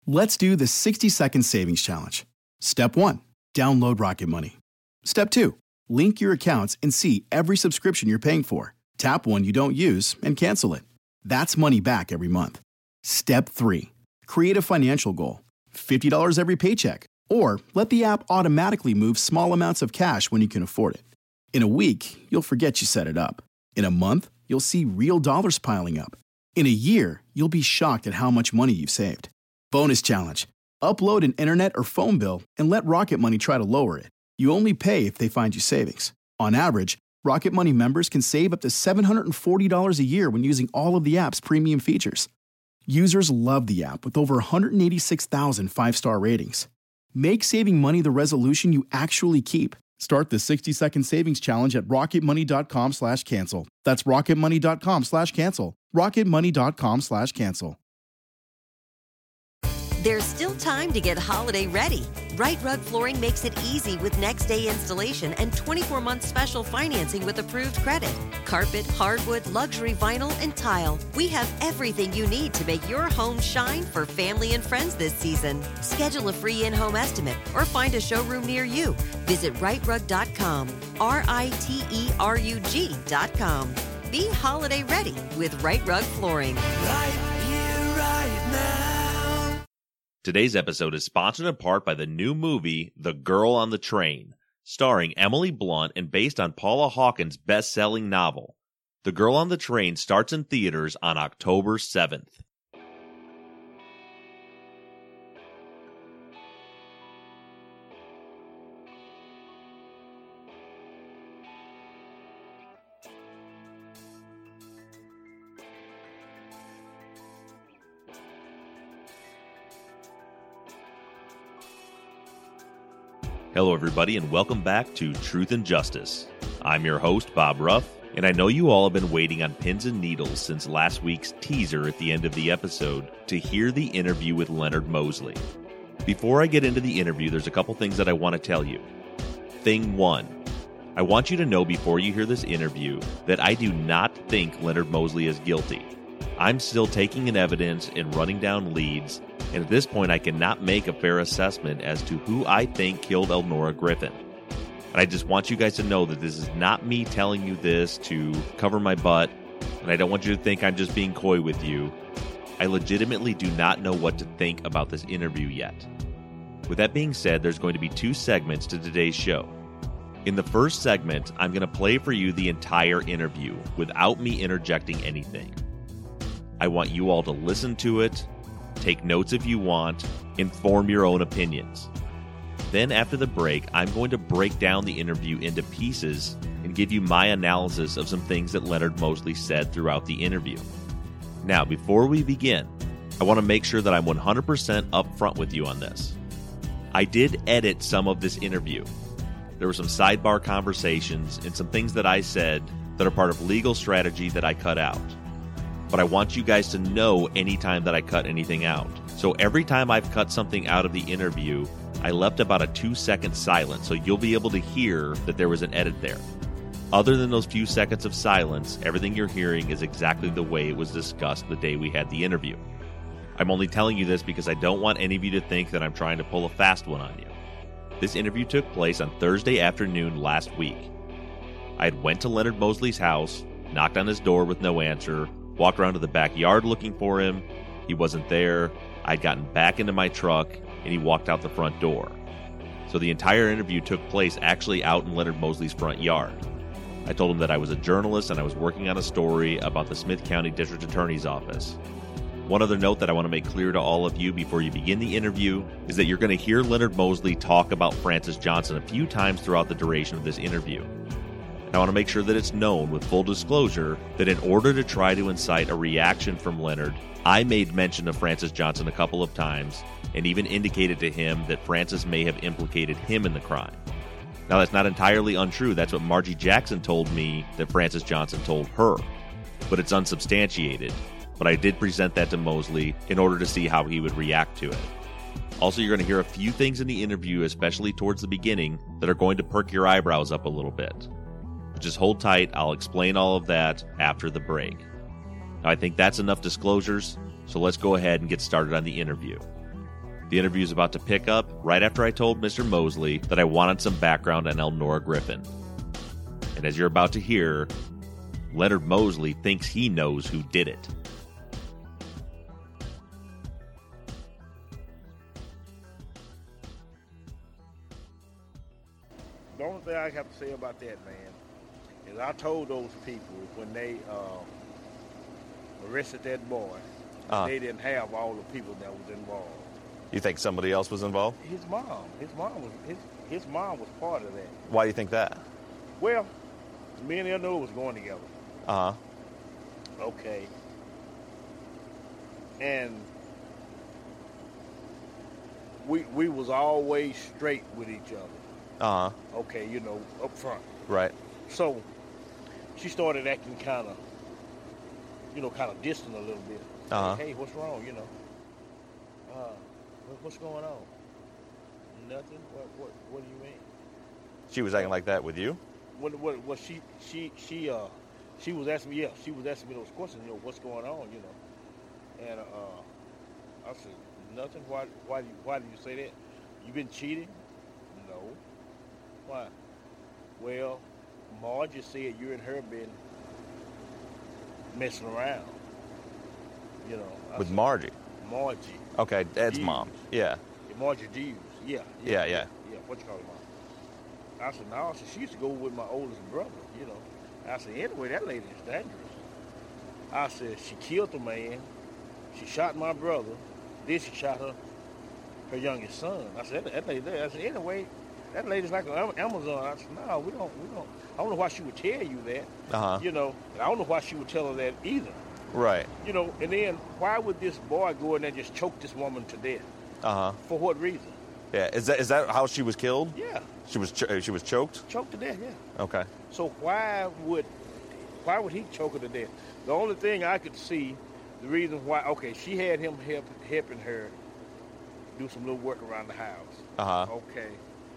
Let's do the 60-second savings challenge. Step 1, download Rocket Money. Step 2, link your accounts and see every subscription you're paying for. Tap one you don't use and cancel it. That's money back every month. Step 3, create a financial goal. $50 every paycheck. Or let the app automatically move small amounts of cash when you can afford it. In a week, you'll forget you set it up. In a month, you'll see real dollars piling up. In a year, you'll be shocked at how much money you've saved. Bonus challenge. Upload an internet or phone bill and let Rocket Money try to lower it. You only pay if they find you savings. On average, Rocket Money members can save up to $740 a year when using all of the app's premium features. Users love the app with over 186,000 five-star ratings. Make saving money the resolution you actually keep. Start the 60-second savings challenge at rocketmoney.com/cancel. That's rocketmoney.com/cancel. rocketmoney.com/cancel. There's still time to get holiday ready. Right Rug Flooring makes it easy with next-day installation and 24-month special financing with approved credit. Carpet, hardwood, luxury vinyl, and tile. We have everything you need to make your home shine for family and friends this season. Schedule a free in-home estimate or find a showroom near you. Visit rightrug.com, RITERUG.com. Be holiday ready with Right Rug Flooring. Right here, right now. Today's episode is sponsored in part by the new movie, The Girl on the Train, starring Emily Blunt and based on Paula Hawkins' best-selling novel. The Girl on the Train starts in theaters on October 7th. Hello, everybody, and welcome back to Truth and Justice. I'm your host, Bob Ruff, and I know you all have been waiting on pins and needles since last week's teaser at the end of the episode to hear the interview with Leonard Mosley. Before I get into the interview, there's a couple things that I want to tell you. Thing one, I want you to know before you hear this interview that I do not think Leonard Mosley is guilty. I'm still taking in evidence and running down leads, and at this point I cannot make a fair assessment as to who I think killed Elnora Griffin. And I just want you guys to know that this is not me telling you this to cover my butt, and I don't want you to think I'm just being coy with you. I legitimately do not know what to think about this interview yet. With that being said, there's going to be two segments to today's show. In the first segment, I'm going to play for you the entire interview without me interjecting anything. I want you all to listen to it, take notes if you want, and form your own opinions. Then after the break, I'm going to break down the interview into pieces and give you my analysis of some things that Leonard Mosley said throughout the interview. Now, before we begin, I want to make sure that I'm 100% upfront with you on this. I did edit some of this interview. There were some sidebar conversations and some things that I said that are part of legal strategy that I cut out. But I want you guys to know anytime that I cut anything out. So every time I've cut something out of the interview, I left about a 2-second silence, so you'll be able to hear that there was an edit there. Other than those few seconds of silence, everything you're hearing is exactly the way it was discussed the day we had the interview. I'm only telling you this because I don't want any of you to think that I'm trying to pull a fast one on you. This interview took place on Thursday afternoon last week. I had went to Leonard Mosley's house, knocked on his door with no answer, walked around to the backyard looking for him. He wasn't there. I'd gotten back into my truck, and he walked out the front door. So the entire interview took place actually out in Leonard Mosley's front yard. I told him that I was a journalist and I was working on a story about the Smith County District Attorney's Office. One other note that I want to make clear to all of you before you begin the interview is that you're going to hear Leonard Mosley talk about Francis Johnson a few times throughout the duration of this interview. I want to make sure that it's known with full disclosure that in order to try to incite a reaction from Leonard, I made mention of Francis Johnson a couple of times and even indicated to him that Francis may have implicated him in the crime. Now, that's not entirely untrue. That's what Margie Jackson told me that Francis Johnson told her, but it's unsubstantiated. But I did present that to Mosley in order to see how he would react to it. Also, you're going to hear a few things in the interview, especially towards the beginning, that are going to perk your eyebrows up a little bit. Just hold tight. I'll explain all of that after the break. Now, I think that's enough disclosures, so let's go ahead and get started on the interview. The interview is about to pick up right after I told Mr. Mosley that I wanted some background on Elnora Griffin. And as you're about to hear, Leonard Mosley thinks he knows who did it. The only thing I have to say about that, man, is I told those people when they arrested that boy, they didn't have all the people that was involved. You think somebody else was involved? His mom was part of that. Why do you think that? Well, me and Elnora was going together. Uh-huh. Okay. And we was always straight with each other. Uh-huh. Okay, you know, up front. Right. So she started acting kind of distant a little bit. Uh-huh. Hey, what's wrong? You know. What's going on? Nothing. What do you mean? She was acting like that with you? What she was asking me. Yeah, she was asking me those questions. You know, what's going on? You know. And I said nothing. Why do you say that? You been cheating? No. Why? Well, Margie said you and her been messing around. You know. With Margie? Margie. Okay, Ed's Dews. mom. Yeah. Margie Dews. Yeah. Yeah. What you call her mom? I said, no. She used to go with my oldest brother, you know. I said, anyway, that lady is dangerous. I said, she killed the man. She shot my brother. Then she shot her youngest son. I said, that lady there. I said, anyway, that lady's like an Amazon. I said, no, we don't. I don't know why she would tell you that. Uh-huh. You know, and I don't know why she would tell her that either. Right. You know, and then why would this boy go in there and just choke this woman to death? Uh-huh. For what reason? Yeah. Is that how she was killed? Yeah. She was choked? Choked to death, yeah. Okay. So why would he choke her to death? The only thing I could see, the reason why, okay, she had him helping her do some little work around the house. Uh-huh. Okay.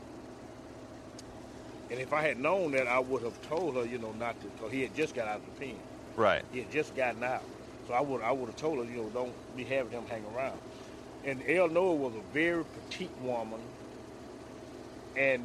And if I had known that, I would have told her, you know, not to, because he had just got out of the pen. Right. He had just gotten out. So I would have told her, you know, don't be having him hang around. And Elnora was a very petite woman, and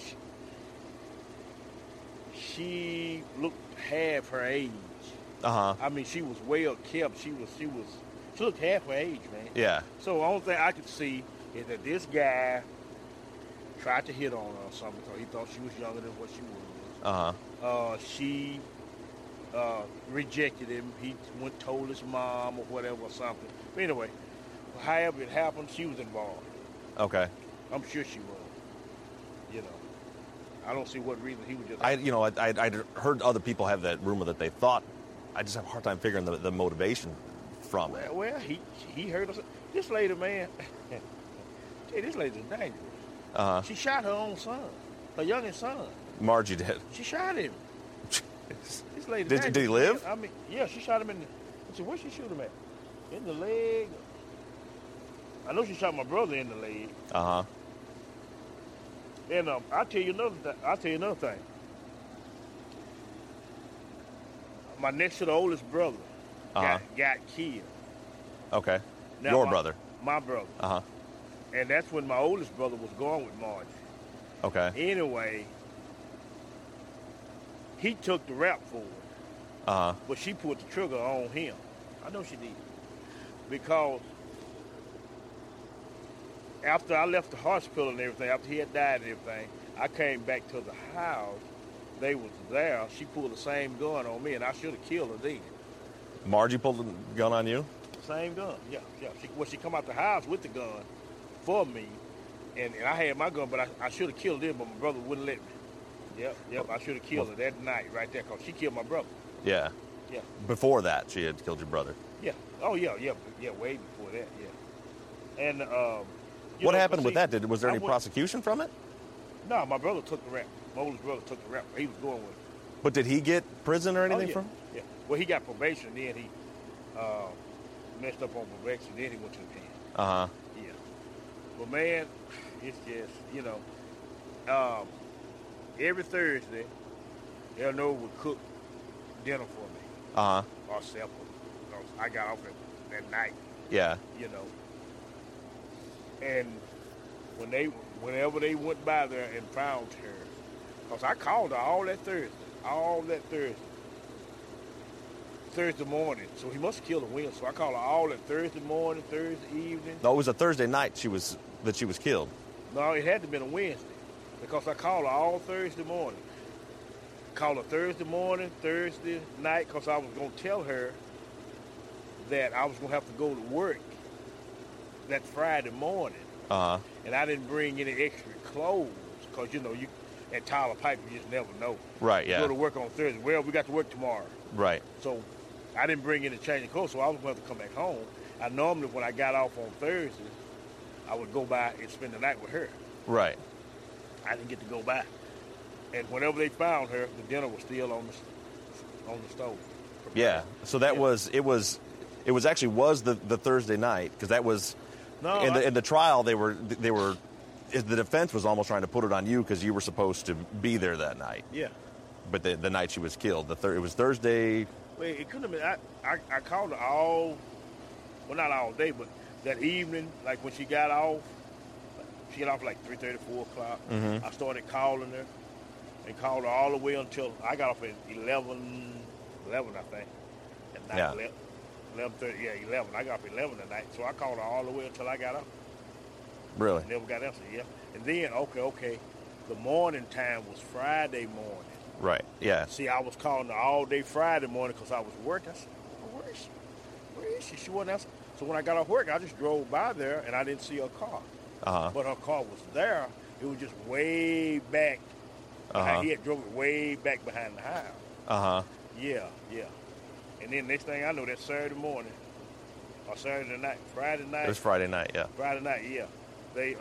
she looked half her age. Uh-huh. I mean, she was well kept. She looked half her age, man. Yeah. So the only thing I could see is that this guy tried to hit on her or something because he thought she was younger than what she was. Uh-huh. She rejected him. He told his mom or whatever or something. But anyway, however it happened, she was involved. Okay. I'm sure she was. You know, I don't see what reason he would just. I'd heard other people have that rumor that they thought. I just have a hard time figuring the motivation from it. Well, he heard us. This lady, man. Hey, this lady's dangerous. Uh-huh. She shot her own son, her youngest son. Margie did. She shot him. This lady. Did he live? I mean, yeah, she shot him in the. Let's see, where she shoot him at? In the leg. I know she shot my brother in the leg. Uh-huh. And I'll tell you another thing. My next to the oldest brother got killed. Okay. Now, Your brother. My brother. Uh-huh. And that's when my oldest brother was going with Margie. Okay. Anyway, he took the rap for it. Uh-huh. But she put the trigger on him. I know she did. Because after I left the hospital and everything, after he had died and everything, I came back to the house. They was there. She pulled the same gun on me, and I should have killed her then. Margie pulled the gun on you? Same gun, yeah. She come out the house with the gun for me, and I had my gun, but I should have killed her, but my brother wouldn't let me. Yep, I should have killed her that night right there, because she killed my brother. Yeah. Yeah. Before that, she had killed your brother. Yeah. Oh, yeah, way before that, yeah. And, what happened with that? Was there any prosecution from it? No, my brother took the rap. My oldest brother took the rap. He was going with it. But did he get prison or anything from it? Yeah. Well, he got probation, then he messed up on probation, then he went to the pen. Uh-huh. Yeah. But, man, it's just, you know, every Thursday, Elnora would cook dinner for me. Uh-huh. Or supper. I got off at night. Yeah. You know. And whenever they went by there and found her, because I called her all that Thursday morning. So he must have killed her Wednesday. So I called her all that Thursday morning, Thursday evening. No, it was a Thursday night she was killed. No, it had to have been a Wednesday because I called her all Thursday morning. Called her Thursday morning, Thursday night, because I was going to tell her that I was going to have to go to work that Friday morning. And I didn't bring any extra clothes because, you at Tyler Pipe, you just never know. Right, You yeah. go to work on Thursday. Well, we got to work tomorrow. Right. So I didn't bring any change of clothes, so I was going to have to come back home. I normally, when I got off on Thursday, I would go by and spend the night with her. Right. I didn't get to go by. And whenever they found her, the dinner was still on the stove. Yeah. So that was the Thursday night, because that was in the trial they were the defense was almost trying to put it on you because you were supposed to be there that night. Yeah. But the night she was killed, it was Thursday. Well, it couldn't have been. I called her not all day, but that evening, like when she got off like 3:30, 4 o'clock. Mm-hmm. I started calling her and called her all the way until I got off at 11, I think. At night, Yeah. 11:30, 11. I got off at 11 at night, so I called her all the way until I got off. Really? Never got answered, yeah. And then, okay, the morning time was Friday morning. Right. Yeah. See, I was calling her all day Friday morning because I was working. I said, where is she? Where is she? She wasn't answering. So when I got off work, I just drove by there, and I didn't see her car. But her car was there. It was just way back. He had drove it way back behind the house. Yeah. And then next thing I know, that Saturday morning, or Saturday night, Friday night. It was Friday night, yeah. Friday night, yeah. They,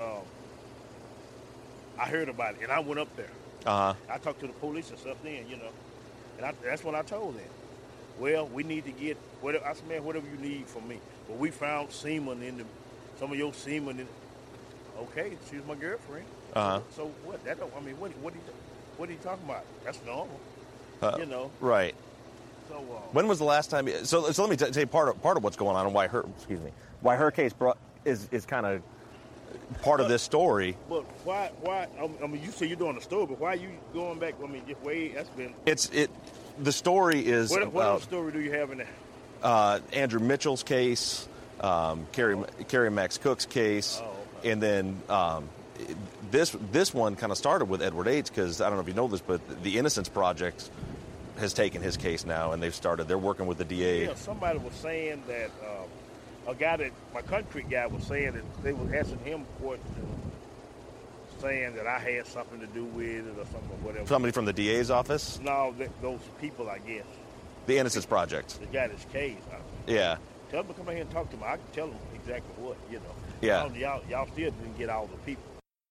I heard about it, and I went up there. I talked to the police and stuff then, and that's what I told them. Well, we need to get whatever. I said, man, whatever you need from me. But we found semen some of your semen in. Okay, she was my girlfriend. So what? That don't. I mean, what are you talking about? That's normal. Right. So when was the last time? So let me tell you part of what's going on and why her case is kind of part of this story. But why? I mean, you say you're doing a story, but why are you going back? I mean, just way that's been. The story is what about. What story do you have in there? Andrew Mitchell's case, Carrie Max Cook's case, and then this one kind of started with Edward Yates because I don't know if you know this, but the Innocence Project has taken his case now, and they're working with the DA. Yeah, somebody was saying that my concrete guy was saying that they were asking him questions, saying that I had something to do with it or something or whatever. Somebody from the DA's office? No, those people, I guess. The Innocence Project. The guy that's case. Yeah. Tell them to come in here and talk to me. I can tell them exactly what, Yeah. Y'all still didn't get all the people.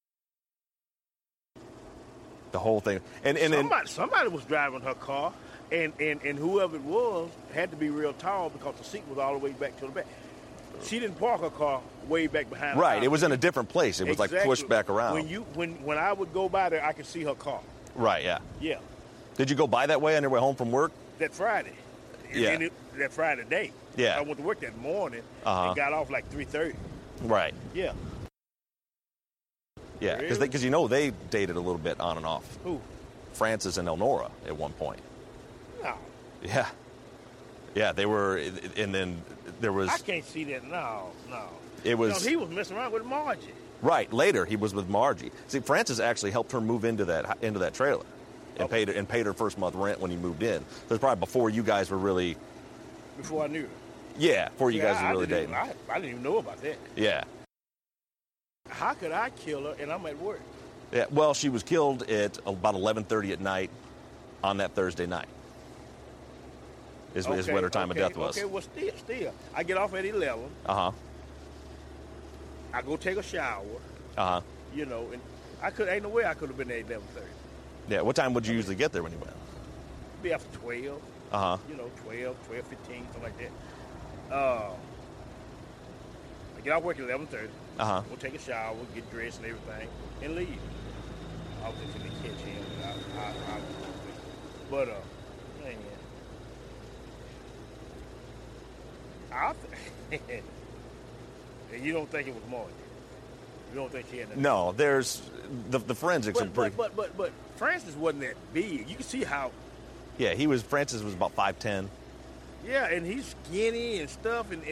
The whole thing. And somebody was driving her car, and whoever it was had to be real tall because the seat was all the way back to the back. She didn't park her car way back behind. Right, it was in a different place. It was like pushed back around. When I would go by there, I could see her car. Right, yeah. Yeah. Did you go by that way on your way home from work? That Friday. Yeah. That Friday day. Yeah. I went to work that morning and got off like 3:30. Right. Yeah. Yeah, because Really? they dated a little bit on and off. Who? Francis and Elnora at one point. No. Yeah. Yeah, they were, and then there was... I can't see that. No. It was... No, he was messing around with Margie. Right, later he was with Margie. See, Francis actually helped her move into that trailer and paid her first month rent when he moved in. So it's probably before you guys were really... Before I knew her. Yeah, before you guys were really dating. I didn't even know about that. Yeah. How could I kill her and I'm at work? Yeah, well, she was killed at about 11:30 at night on that Thursday night. Is when her time of death was. Okay, well, still. I get off at 11. Uh-huh. I go take a shower. Uh-huh. And ain't no way I could have been there at 11:30. Yeah, what time would you usually get there when you went? Be after 12. Uh-huh. 12, 12:15, something like that. I get off work at 11:30. Uh-huh. Go take a shower, get dressed and everything, and leave. I'll just catch him. But man, and you don't think it was Margie? You don't think she had nothing? No, there's the forensics are pretty. But Francis wasn't that big. You can see how. Yeah, Francis was about 5'10". Yeah, and he's skinny and stuff, and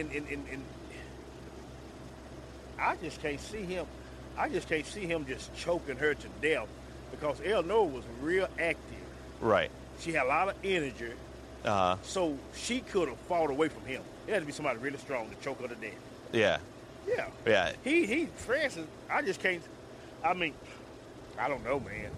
I just can't see him. I just can't see him just choking her to death because Eleanor was real active. Right. She had a lot of energy. So she could have fought away from him. It had to be somebody really strong to choke her to death. Yeah. Yeah. Yeah. He Francis, I just can't. I mean, I don't know, man.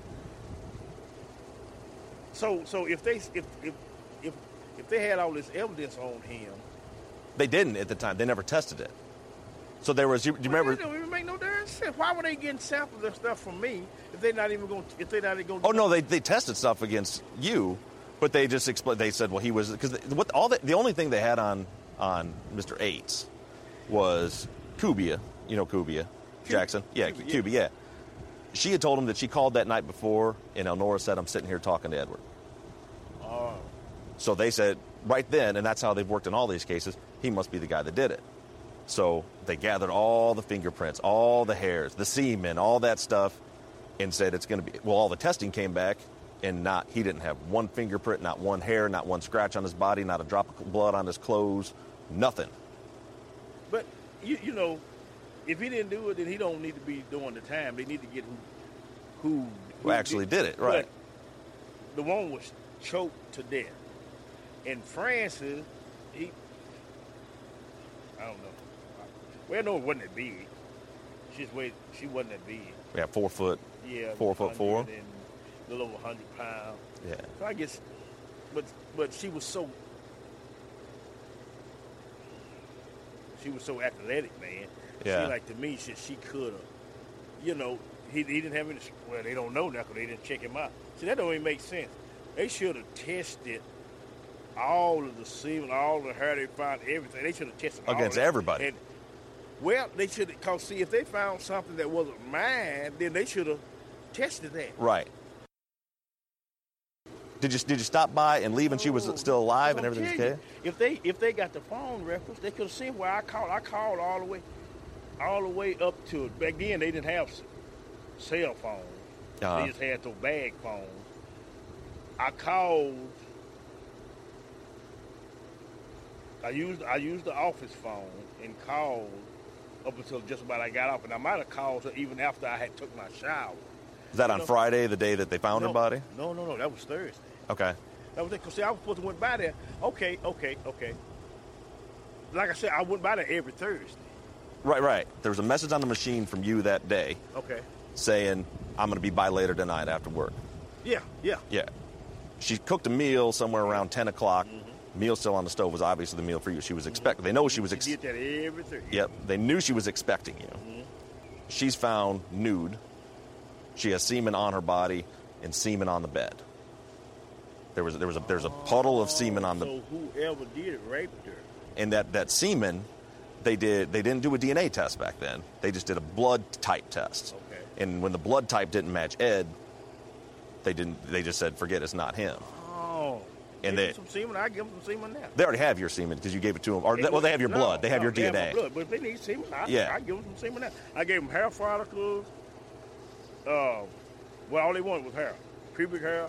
So if they had all this evidence on him, they didn't at the time. They never tested it. So there was. Do you remember? That don't even make no darn sense. Why were they getting samples of stuff from me if they're not even going? If they're not even going? Oh no, they tested stuff against you, but they just explained. They said, well, he was because the only thing they had on Mr. Ates was Kubia. You know Kubia Jackson? Yeah, Kubia. Yeah. She had told him that she called that night before, and Elnora said, "I'm sitting here talking to Edward." Oh. So they said right then, and that's how they've worked in all these cases. He must be the guy that did it. So they gathered all the fingerprints, all the hairs, the semen, all that stuff, and said it's going to be. Well, all the testing came back, and he didn't have one fingerprint, not one hair, not one scratch on his body, not a drop of blood on his clothes, nothing. But you know, if he didn't do it, then he don't need to be doing the time. They need to get who actually did it, right? But the one was choked to death, and Francis, I don't know. Well, no, it wasn't that big. She wasn't that big. Yeah, 4 foot. Yeah, 4'4". And a little over 100 pounds. Yeah. So I guess, but she was so athletic, man. Yeah. She, like, to me, she could have, you know, he didn't have any. Well, they don't know now because they didn't check him out. See, that don't even make sense. They should have tested all of the semen, all the hair they found, everything. They should have tested against all everybody. And, well, they should, because see, if they found something that wasn't mine, then they should have tested that. Right. Did you stop by and leave when she was still alive and everything was okay? If they got the phone reference, they could have seen where I called. I called all the way up to it. Back then they didn't have cell phones. They just had those bag phones. I called. I used the office phone and called up until just about I got off, and I might have called her even after I had took my shower. Was that on Friday, the day that they found her body? No, that was Thursday. Okay. That was it. Because see, I was supposed to went by there. Okay. Like I said, I went by there every Thursday. Right. There was a message on the machine from you that day. Okay. Saying, I'm going to be by later tonight after work. Yeah. She cooked a meal somewhere around 10 o'clock. Mm-hmm. Meal still on the stove was obviously the meal for you. She was expecting. They know she was. She did that every Thursday. Yep. They knew she was expecting you. Mm-hmm. She's found nude. She has semen on her body and semen on the bed. There's a puddle of semen on the. So whoever did it raped her. And that semen, they didn't do a DNA test back then. They just did a blood type test. Okay. And when the blood type didn't match Ed, they just said forget it's not him. Oh. And give them some semen. I give them some semen now. They already have your semen because you gave it to them. They have your blood. They have your DNA. They have my blood, but if they need semen, I give them some semen now. I gave them hair follicles. Well, all they wanted was hair. Pubic hair.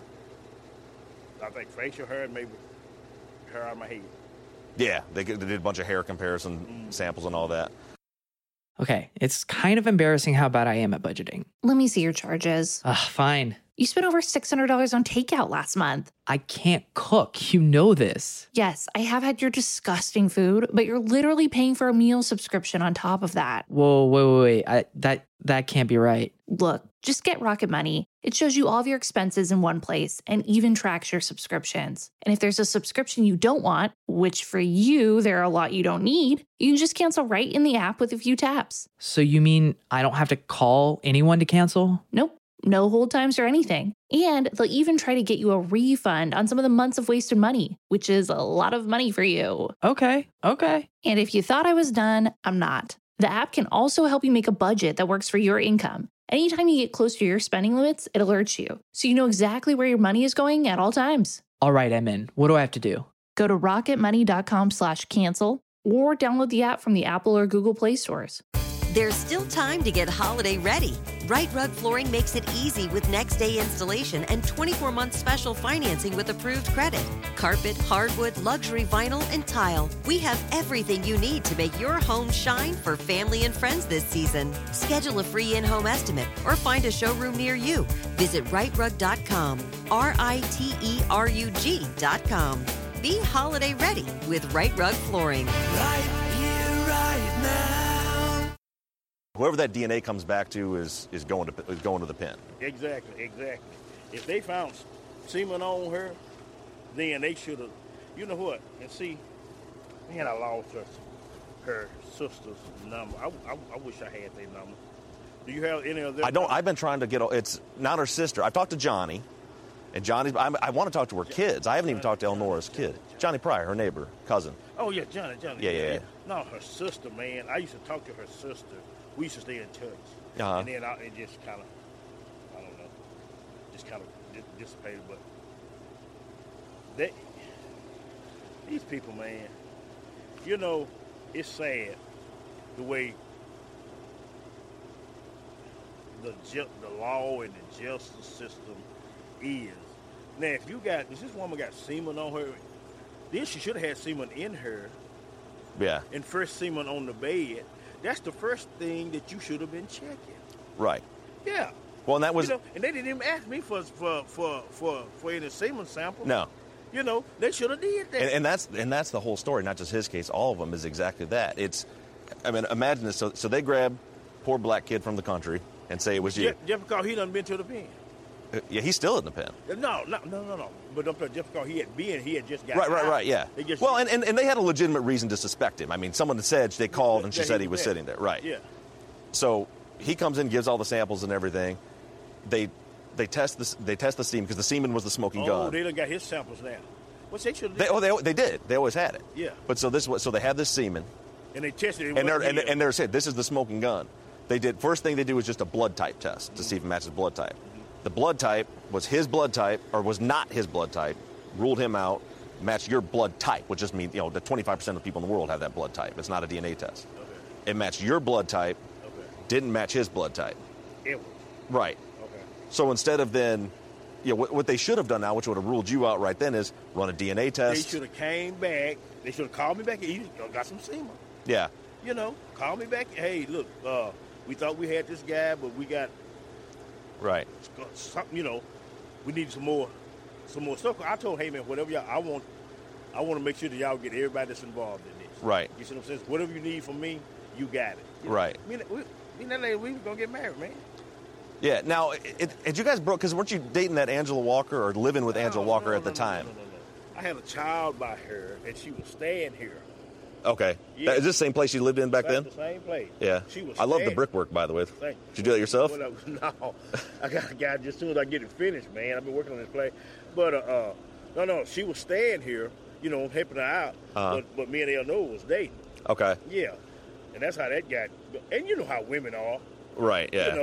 I think facial hair and maybe hair on my head. Yeah, they did a bunch of hair comparison samples and all that. Okay, it's kind of embarrassing how bad I am at budgeting. Let me see your charges. Fine. You spent over $600 on takeout last month. I can't cook. You know this. Yes, I have had your disgusting food, but you're literally paying for a meal subscription on top of that. Whoa, wait. That can't be right. Look, just get Rocket Money. It shows you all of your expenses in one place and even tracks your subscriptions. And if there's a subscription you don't want, which for you, there are a lot you don't need, you can just cancel right in the app with a few taps. So you mean I don't have to call anyone to cancel? Nope. No hold times or anything. And they'll even try to get you a refund on some of the months of wasted money, which is a lot of money for you. Okay. And if you thought I was done, I'm not. The app can also help you make a budget that works for your income. Anytime you get close to your spending limits, it alerts you, so you know exactly where your money is going at all times. All right, I'm in. What do I have to do? Go to rocketmoney.com/cancel or download the app from the Apple or Google Play stores. There's still time to get holiday ready. Right Rug Flooring makes it easy with next day installation and 24-month special financing with approved credit. Carpet, hardwood, luxury vinyl, and tile. We have everything you need to make your home shine for family and friends this season. Schedule a free in-home estimate or find a showroom near you. Visit rightrug.com, RITERUG.com. Be holiday ready with Right Rug Flooring. Right here, right now. Whoever that DNA comes back to is going to the pen. Exactly. If they found semen on her, then they should have. You know what? And see, man, I lost her sister's number. I wish I had their number. Do you have any of them? I don't. I've been trying to get. It's not her sister. I've talked to Johnny, and Johnny's. I want to talk to her kids. I haven't even talked to Elnora's kid, Johnny Pryor, her neighbor, cousin. Oh yeah, Johnny. Yeah. No, her sister, man. I used to talk to her sister. We used to stay in touch. Uh-huh. And then it just kind of, I don't know, just kind of dissipated. But these people, man, you know, it's sad the way the law and the justice system is. Now, if this woman got semen on her, then she should have had semen in her. Yeah. And first semen on the bed. That's the first thing that you should have been checking. Right. Yeah. Well, and that was. You know, and they didn't even ask me for any semen sample. No. You know, they should have did that. And that's the whole story, not just his case. All of them is exactly that. Imagine this. So they grab poor black kid from the country and say it was you. Just because he done been to the pen. Yeah, he's still in the pen. No. But just because he had just got out. Right, yeah. Well, and they had a legitimate reason to suspect him. I mean, someone said they called and she said he was sitting there. Right. Yeah. So he comes in, gives all the samples and everything. They test the semen because the semen was the smoking gun. Oh, they done got his samples now. Well, they should. They did. They always had it. Yeah. But so they had this semen. And they tested it. And they're saying this is the smoking gun. First thing they do was just a blood type test to see if it matches blood type. The blood type was his blood type, or was not his blood type, ruled him out, matched your blood type, which just means, that 25% of people in the world have that blood type. It's not a DNA test. Okay. It matched your blood type, didn't match his blood type. Right. Okay. So instead of then, what they should have done now, which would have ruled you out right then, is run a DNA test. They should have came back. They should have called me back. You got some semen. Yeah. Call me back. Hey, look, we thought we had this guy, but we got right. Something, we need some more stuff. I told, hey man, whatever y'all, I want to make sure that y'all get everybody that's involved in this. Right. You see what I'm saying? Whatever you need from me, you got it. Right. Me and that lady, we were gonna get married, man. Yeah. Now, had you guys broke? Because weren't you dating that Angela Walker or living with Angela Walker at the time? No. I had a child by her, and she was staying here. Okay. Yeah. Is this the same place you lived in back then? The same place. Yeah. She was. I love the brickwork, by the way. Did you do that yourself? No, I got just as soon as I get it finished, man. I've been working on this place, but no. She was staying here, helping her out. But me and Eleanor was dating. Okay. Yeah, and that's how that got. And you know how women are. Right. Yeah.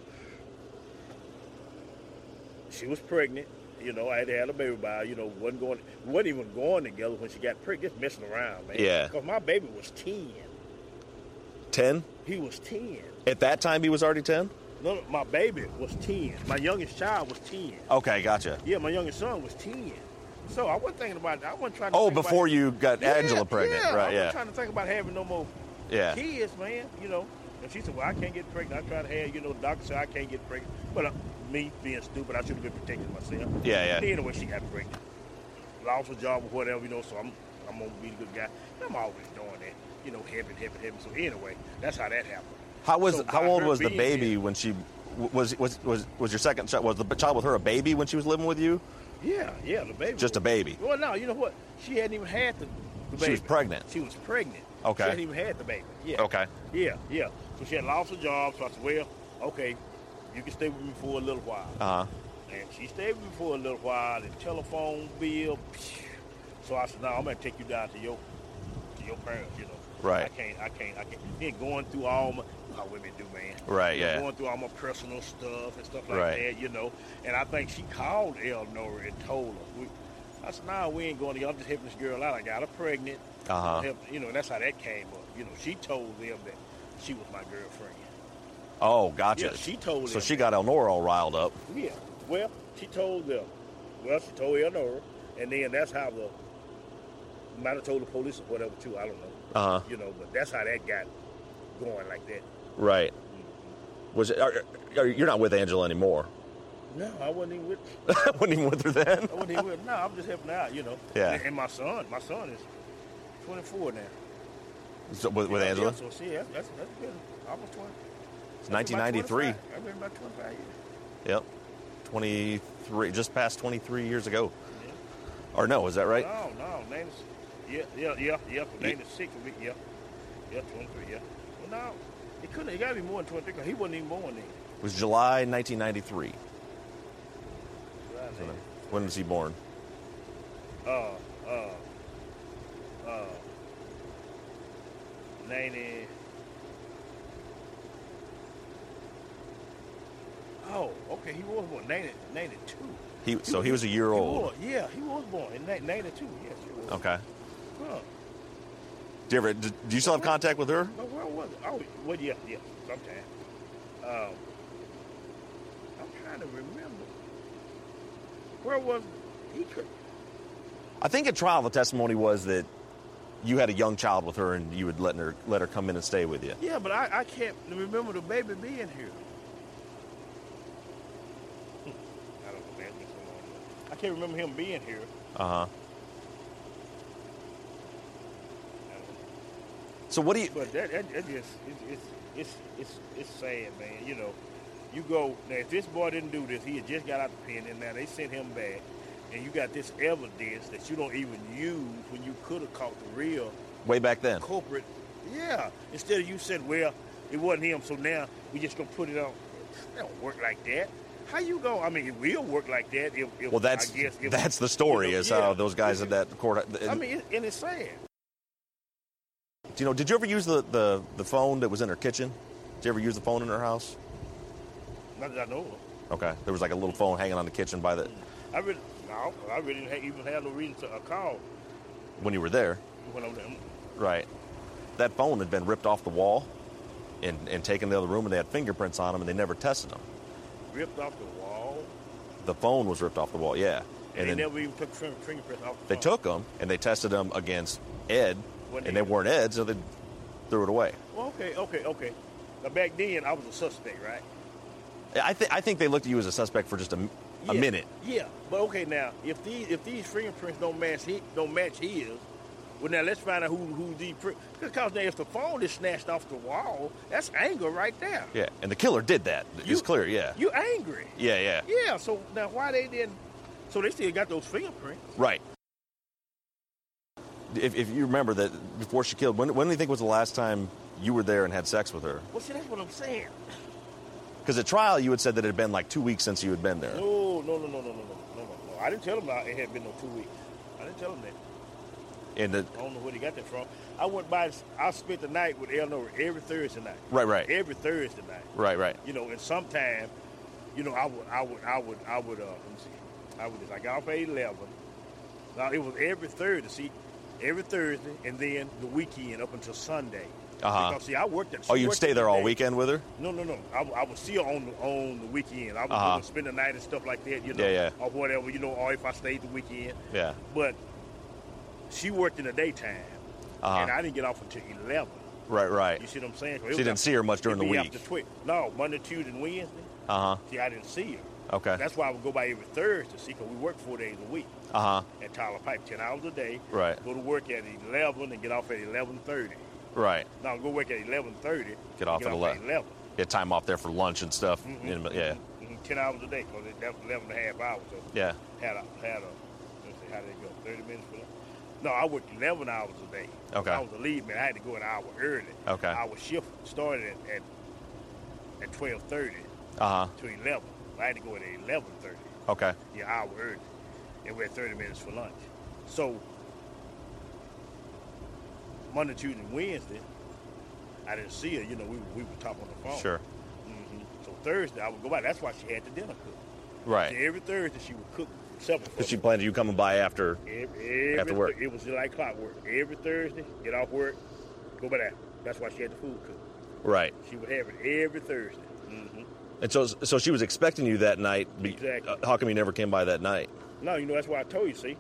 She was pregnant. I had to have a baby by her. Wasn't even going together when she got pregnant. Just messing around, man. Yeah. Because my baby was 10. 10? He was 10. At that time, he was already 10? No, my baby was 10. My youngest child was 10. Okay, gotcha. Yeah, my youngest son was 10. So I wasn't thinking about. I wasn't trying to. Oh, before you got Angela pregnant, right? I wasn't trying to think about having no more kids, man. And she said, "Well, I can't get pregnant. I tried to have, the doctor said I can't get pregnant, but me being stupid, I should have been protecting myself." Yeah. Anyway, she got pregnant, lost her job or whatever, so I'm gonna be the good guy. I'm always doing that, helping. So anyway, that's how that happened. How old was the baby when she was your second child? Was the child with her a baby when she was living with you? Yeah, the baby. Just a baby. Well, no, you know what? She hadn't even had the baby. She was pregnant. She was pregnant. Okay. She hadn't even had the baby. Yeah. Okay. Yeah. So she had lost her job. So I said, well, okay, you can stay with me for a little while. And she stayed with me for a little while. The telephone bill. So I said, no, I'm gonna take you down to your parents. Right. I can't. Then going through all my, how women do, man. Right. Yeah. Going through all my personal stuff and stuff like that, And I think she called Eleanor and told her. I said, nah, we ain't going to. I'm just helping this girl out. I got her pregnant. And that's how that came up. She told them that she was my girlfriend. Oh, gotcha. Yeah, she told them. So she got Elnora all riled up. Yeah. Well, she told them. Well, she told Elnora, and then that's how might have told the police or whatever too. I don't know. Uh-huh. You know, but that's how that got going like that. Right. Was it? You're not with Angela anymore? No, I wasn't even with. Wasn't even with her then. I wasn't even with. No, I'm just helping her out. You know. Yeah. And my son is 24 now. So, with Angela? Yeah, so see, that's good. Almost 20. It's 1993. I've been about 25 years. Yep. 23, just past 23 years ago. Yeah. Or no, is that right? No. Name is, yeah. Name is 6 a week, yeah. Yeah, 23, yeah. Well, no, it got to be more than 23 because he wasn't even born then. It was July 1993. Right, so when was he born? 90. Oh, okay. He was born 92. So he was a year old. He was born in 92. Yes, he was. Okay. Huh. Do you still have contact with her? No, where was it? Oh, well, yeah, sometime. I'm trying to remember. Where was he? I think at trial the testimony was that you had a young child with her and you would let her come in and stay with you. Yeah, but I can't remember the baby being here. I don't know, man. It's been so long. I can't remember him being here. Uh-huh. So what do you... But that just, it's sad, man. You know, you go, now if this boy didn't do this, he had just got out the pen and now they sent him back. And you got this evidence that you don't even use when you could have caught the real... Way back then. ...culprit. Yeah. Instead of you said, well, it wasn't him, so now we just going to put it on. It don't work like that. How you go? I mean, it will work like that if well, that's the story, is how those guys at that court... I mean, and it's sad. Did you ever use the phone that was in her kitchen? Did you ever use the phone in her house? Not that I know of. Okay. There was like a little phone hanging on the kitchen by the... I really didn't even have no reason to call. When you were there? When I was there. Right. That phone had been ripped off the wall and taken to the other room, and they had fingerprints on them, and they never tested them. Ripped off the wall? The phone was ripped off the wall, yeah. And they never even took fingerprints off the phone? They took them, and they tested them against Ed, and they weren't Ed, so they threw it away. Well, okay. Now, back then, I was a suspect, right? I think they looked at you as a suspect for just a minute. Yeah, but okay, now if these fingerprints don't match his, well, now let's find out who these because now if the phone is snatched off the wall, that's anger right there. Yeah, and the killer did that. It's clear. Yeah, you angry. Yeah. Yeah. So now why they didn't? So they still got those fingerprints. Right. If you remember that before she killed, when do you think was the last time you were there and had sex with her? Well, see, that's what I'm saying. Because at trial, you had said that it had been like 2 weeks since you had been there. No. I didn't tell him it had been no 2 weeks. I didn't tell him that. And I don't know where he got that from. I spent the night with Eleanor every Thursday night. Right. Every Thursday night. Right. You know, and sometime, you know, I would, let me see. I got off at 11. Now, it was every Thursday, and then the weekend up until Sunday. Uh-huh. Because, see, I worked at... Oh, you'd stay there all weekend with her? No. I would see her on the weekend. I would spend the night and stuff like that, you know. Yeah. Or whatever, you know, or if I stayed the weekend. Yeah. But she worked in the daytime, and I didn't get off until 11. Right. You see what I'm saying? So you didn't see her much during the week? No, Monday, Tuesday, and Wednesday. Uh-huh. See, I didn't see her. Okay. That's why I would go by every Thursday, see, because we work 4 days a week. Uh-huh. At Tyler Pipe, 10 hours a day. Right. Go to work at 11 and get off at 11:30. Right. Now go work at 11:30. Get off at 11. Get time off there for lunch and stuff. Mm-hmm. Yeah. Mm-hmm. 10 hours a day, because that was 11 and a half hours. So yeah. Had a, let's see, how did it go? 30 minutes for lunch? No, I worked 11 hours a day. Okay. I was a lead man. I had to go an hour early. Okay. Our shift started at 12:30 to 11. I had to go at 11:30. Okay. Yeah, hour early. And we had 30 minutes for lunch. So Monday, Tuesday, and Wednesday, I didn't see her. You know, we would talk on the phone. Sure. Mm-hmm. So Thursday, I would go by. That's why she had the dinner cooked. Right. So every Thursday, she would cook supper for me. Because she planned on you coming by after work. It was like clockwork. Every Thursday, get off work, go by that. That's why she had the food cooked. Right. She would have it every Thursday. And so she was expecting you that night. Exactly. How come you never came by that night? No, you know, that's why I told you, see.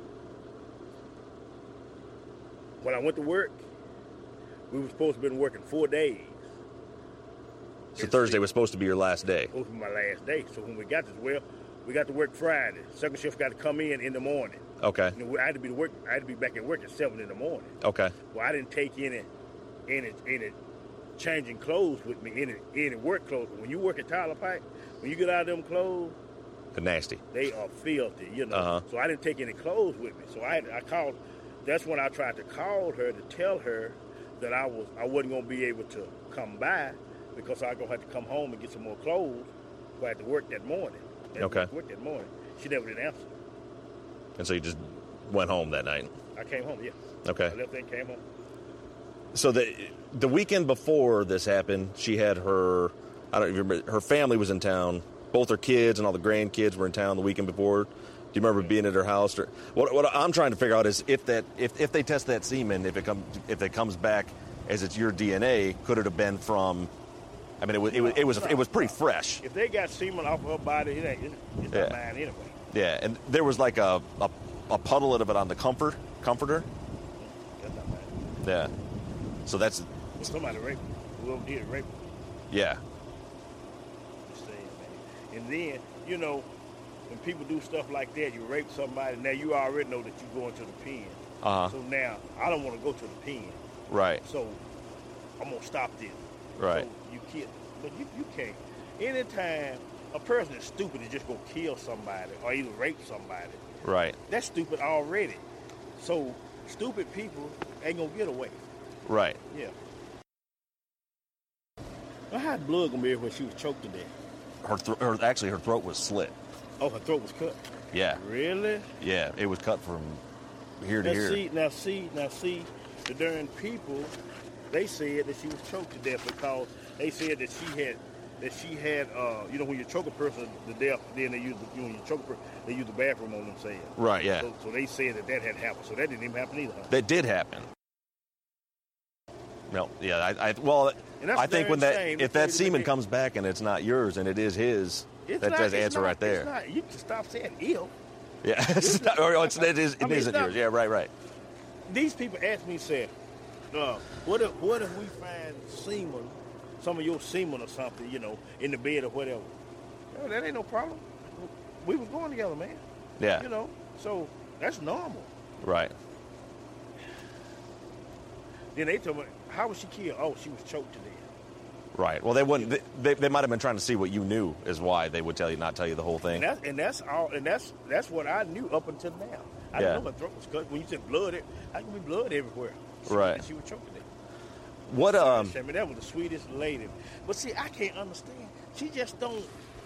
When I went to work, we were supposed to have been working 4 days. So Thursday was supposed to be your last day. Supposed to be my last day. So when we got this, we got to work Friday. Second shift got to come in the morning. Okay. You know, I had to be back at work at 7 in the morning. Okay. Well, I didn't take any changing clothes with me, any work clothes. When you work at Tyler Pike, when you get out of them clothes, They're nasty. they are filthy, you know. Uh-huh. So I didn't take any clothes with me. So I called. That's when I tried to call her to tell her that I wasn't gonna be able to come by because I was gonna have to come home and get some more clothes. So I had to work that morning. Okay. Work that morning. She never did answer. And so you just went home that night. I came home. Yeah. Okay. I left there and came home. So the weekend before this happened, she had her her family was in town. Both her kids and all the grandkids were in town the weekend before. Do you remember being at her house? Or what I'm trying to figure out is if they test that semen, if it comes back as it's your DNA, could it have been from? I mean, it was pretty fresh. If they got semen off her body, it's not mine anyway. Yeah, and there was like a puddle of it on the comforter. That's not mine. Yeah. So that's Well, somebody raped me. Whoever did it raped me. yeah. Just saying, man. And then, you know, when people do stuff like that, you rape somebody, now you already know that you're going to the pen. Uh-huh. So now, I don't want to go to the pen. Right. So, I'm going to stop this. Right. So you can't, but you can't. Anytime a person is stupid to just go kill somebody or even rape somebody, Right. that's stupid already. So, stupid people ain't going to get away. Right. Yeah. Well, how blood going to be when she was choked to death? Her throat was slit. Oh, her throat was cut. Yeah. Really? Yeah. It was cut from here to here. Now see, the darn people, they said that she was choked to death because they said that she had, you know, when you choke a person to death, then they use, when you choke a person, they use the bathroom on themselves. Right. Yeah. So they said that had happened. So that didn't even happen either. Huh? That did happen. No. Yeah. I think when if that semen comes back and it's not yours and it is his, that's the answer right there. It's not, you can stop saying ill. Yeah. It isn't yours. Yeah. Right. These people ask me, say, what if we find semen, some of your semen or something, you know, in the bed or whatever? Oh, that ain't no problem. We was going together, man. Yeah. You know, so that's normal. Right. Then they told me, how was she killed? Oh, she was choked to death. Right. Well, they wouldn't. They might have been trying to see what you knew is why they would not tell you the whole thing. And that's what I knew up until now. I didn't know my throat was cut. When you said blood, how can be blood everywhere? Right. She was choked to death. What I mean, that was the sweetest lady. But see, I can't understand. She just don't.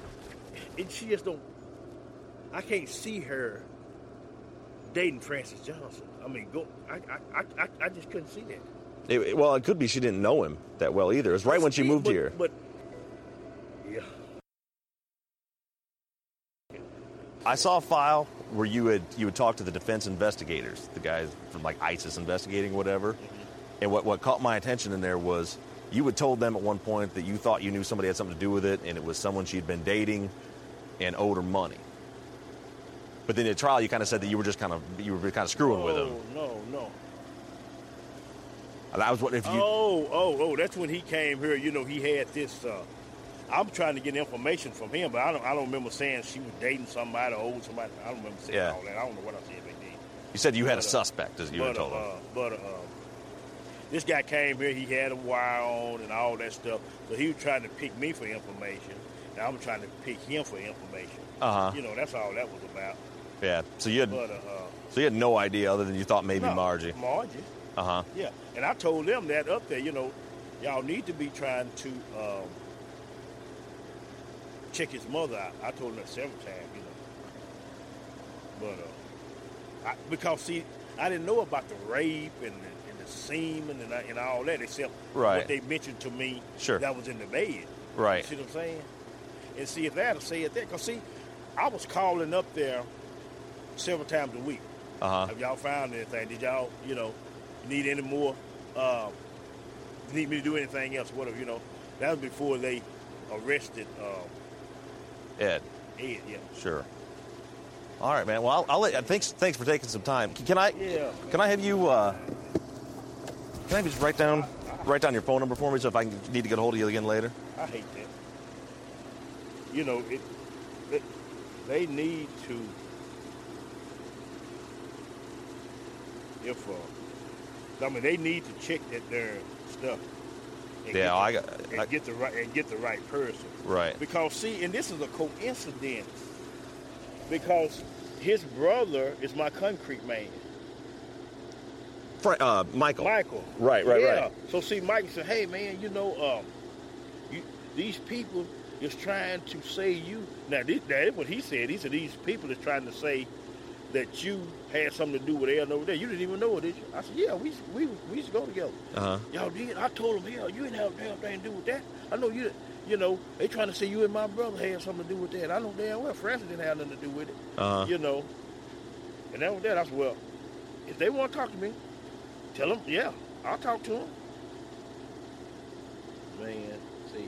I can't see her dating Francis Johnson. I mean, I just couldn't see that. It could be she didn't know him that well either. It was right when she moved here. But yeah. I saw a file where you would talk to the defense investigators, the guys from like ISIS investigating whatever. Mm-hmm. And what caught my attention in there was you had told them at one point that you thought you knew somebody had something to do with it, and it was someone she'd been dating and owed her money. But then at trial, you kind of said that you were kind of screwing with him. No. And I was wondering if you. Oh! That's when he came here. You know, he had this. I'm trying to get information from him, but I don't remember saying she was dating somebody or owed somebody. I don't remember saying all that. I don't know what I said back then. You said you had a suspect, as you had told him. But this guy came here. He had a wire on and all that stuff. So he was trying to pick me for information, and I'm trying to pick him for information. You know, that's all that was about. Yeah. So you had no idea other than you thought maybe Margie. Margie. Yeah, and I told them that up there, you know, y'all need to be trying to check his mother out. I told them that several times, you know. But because see, I didn't know about the rape and the semen and all that, except what they mentioned to me. Sure. That was in the bed. Right. You see what I'm saying? And see if that'll say it there, because see, I was calling up there several times a week. Have y'all found anything? Did y'all, you know, need any more need me to do anything else, whatever, you know. That was before they arrested Ed. Ed, yeah. Sure. All right, man. Well, I'll let. Thanks for taking some time. Can I? Yeah. Can I have you? Can I just write down your phone number for me, so if I need to get a hold of you again later? I hate that. You know, they need to. They need to check their stuff. And get the right person. Right. Because see, and this is a coincidence. Because his brother is my concrete man. Michael. Michael. Right. So see, Michael said, "Hey, man, you know, these people is trying to say you." Now, that is what he said. He said these people is trying to say that you had something to do with Ed over there. You didn't even know it, did you? I said, "Yeah, we used to go together." Y'all did. I told him, "Hell, you didn't have a damn thing to do with that. I know you. You know, they trying to say you and my brother had something to do with that. I know damn well Francis didn't have nothing to do with it. You know." And that was that. I said, "Well, if they want to talk to me, tell them, yeah, I'll talk to them." Man, see,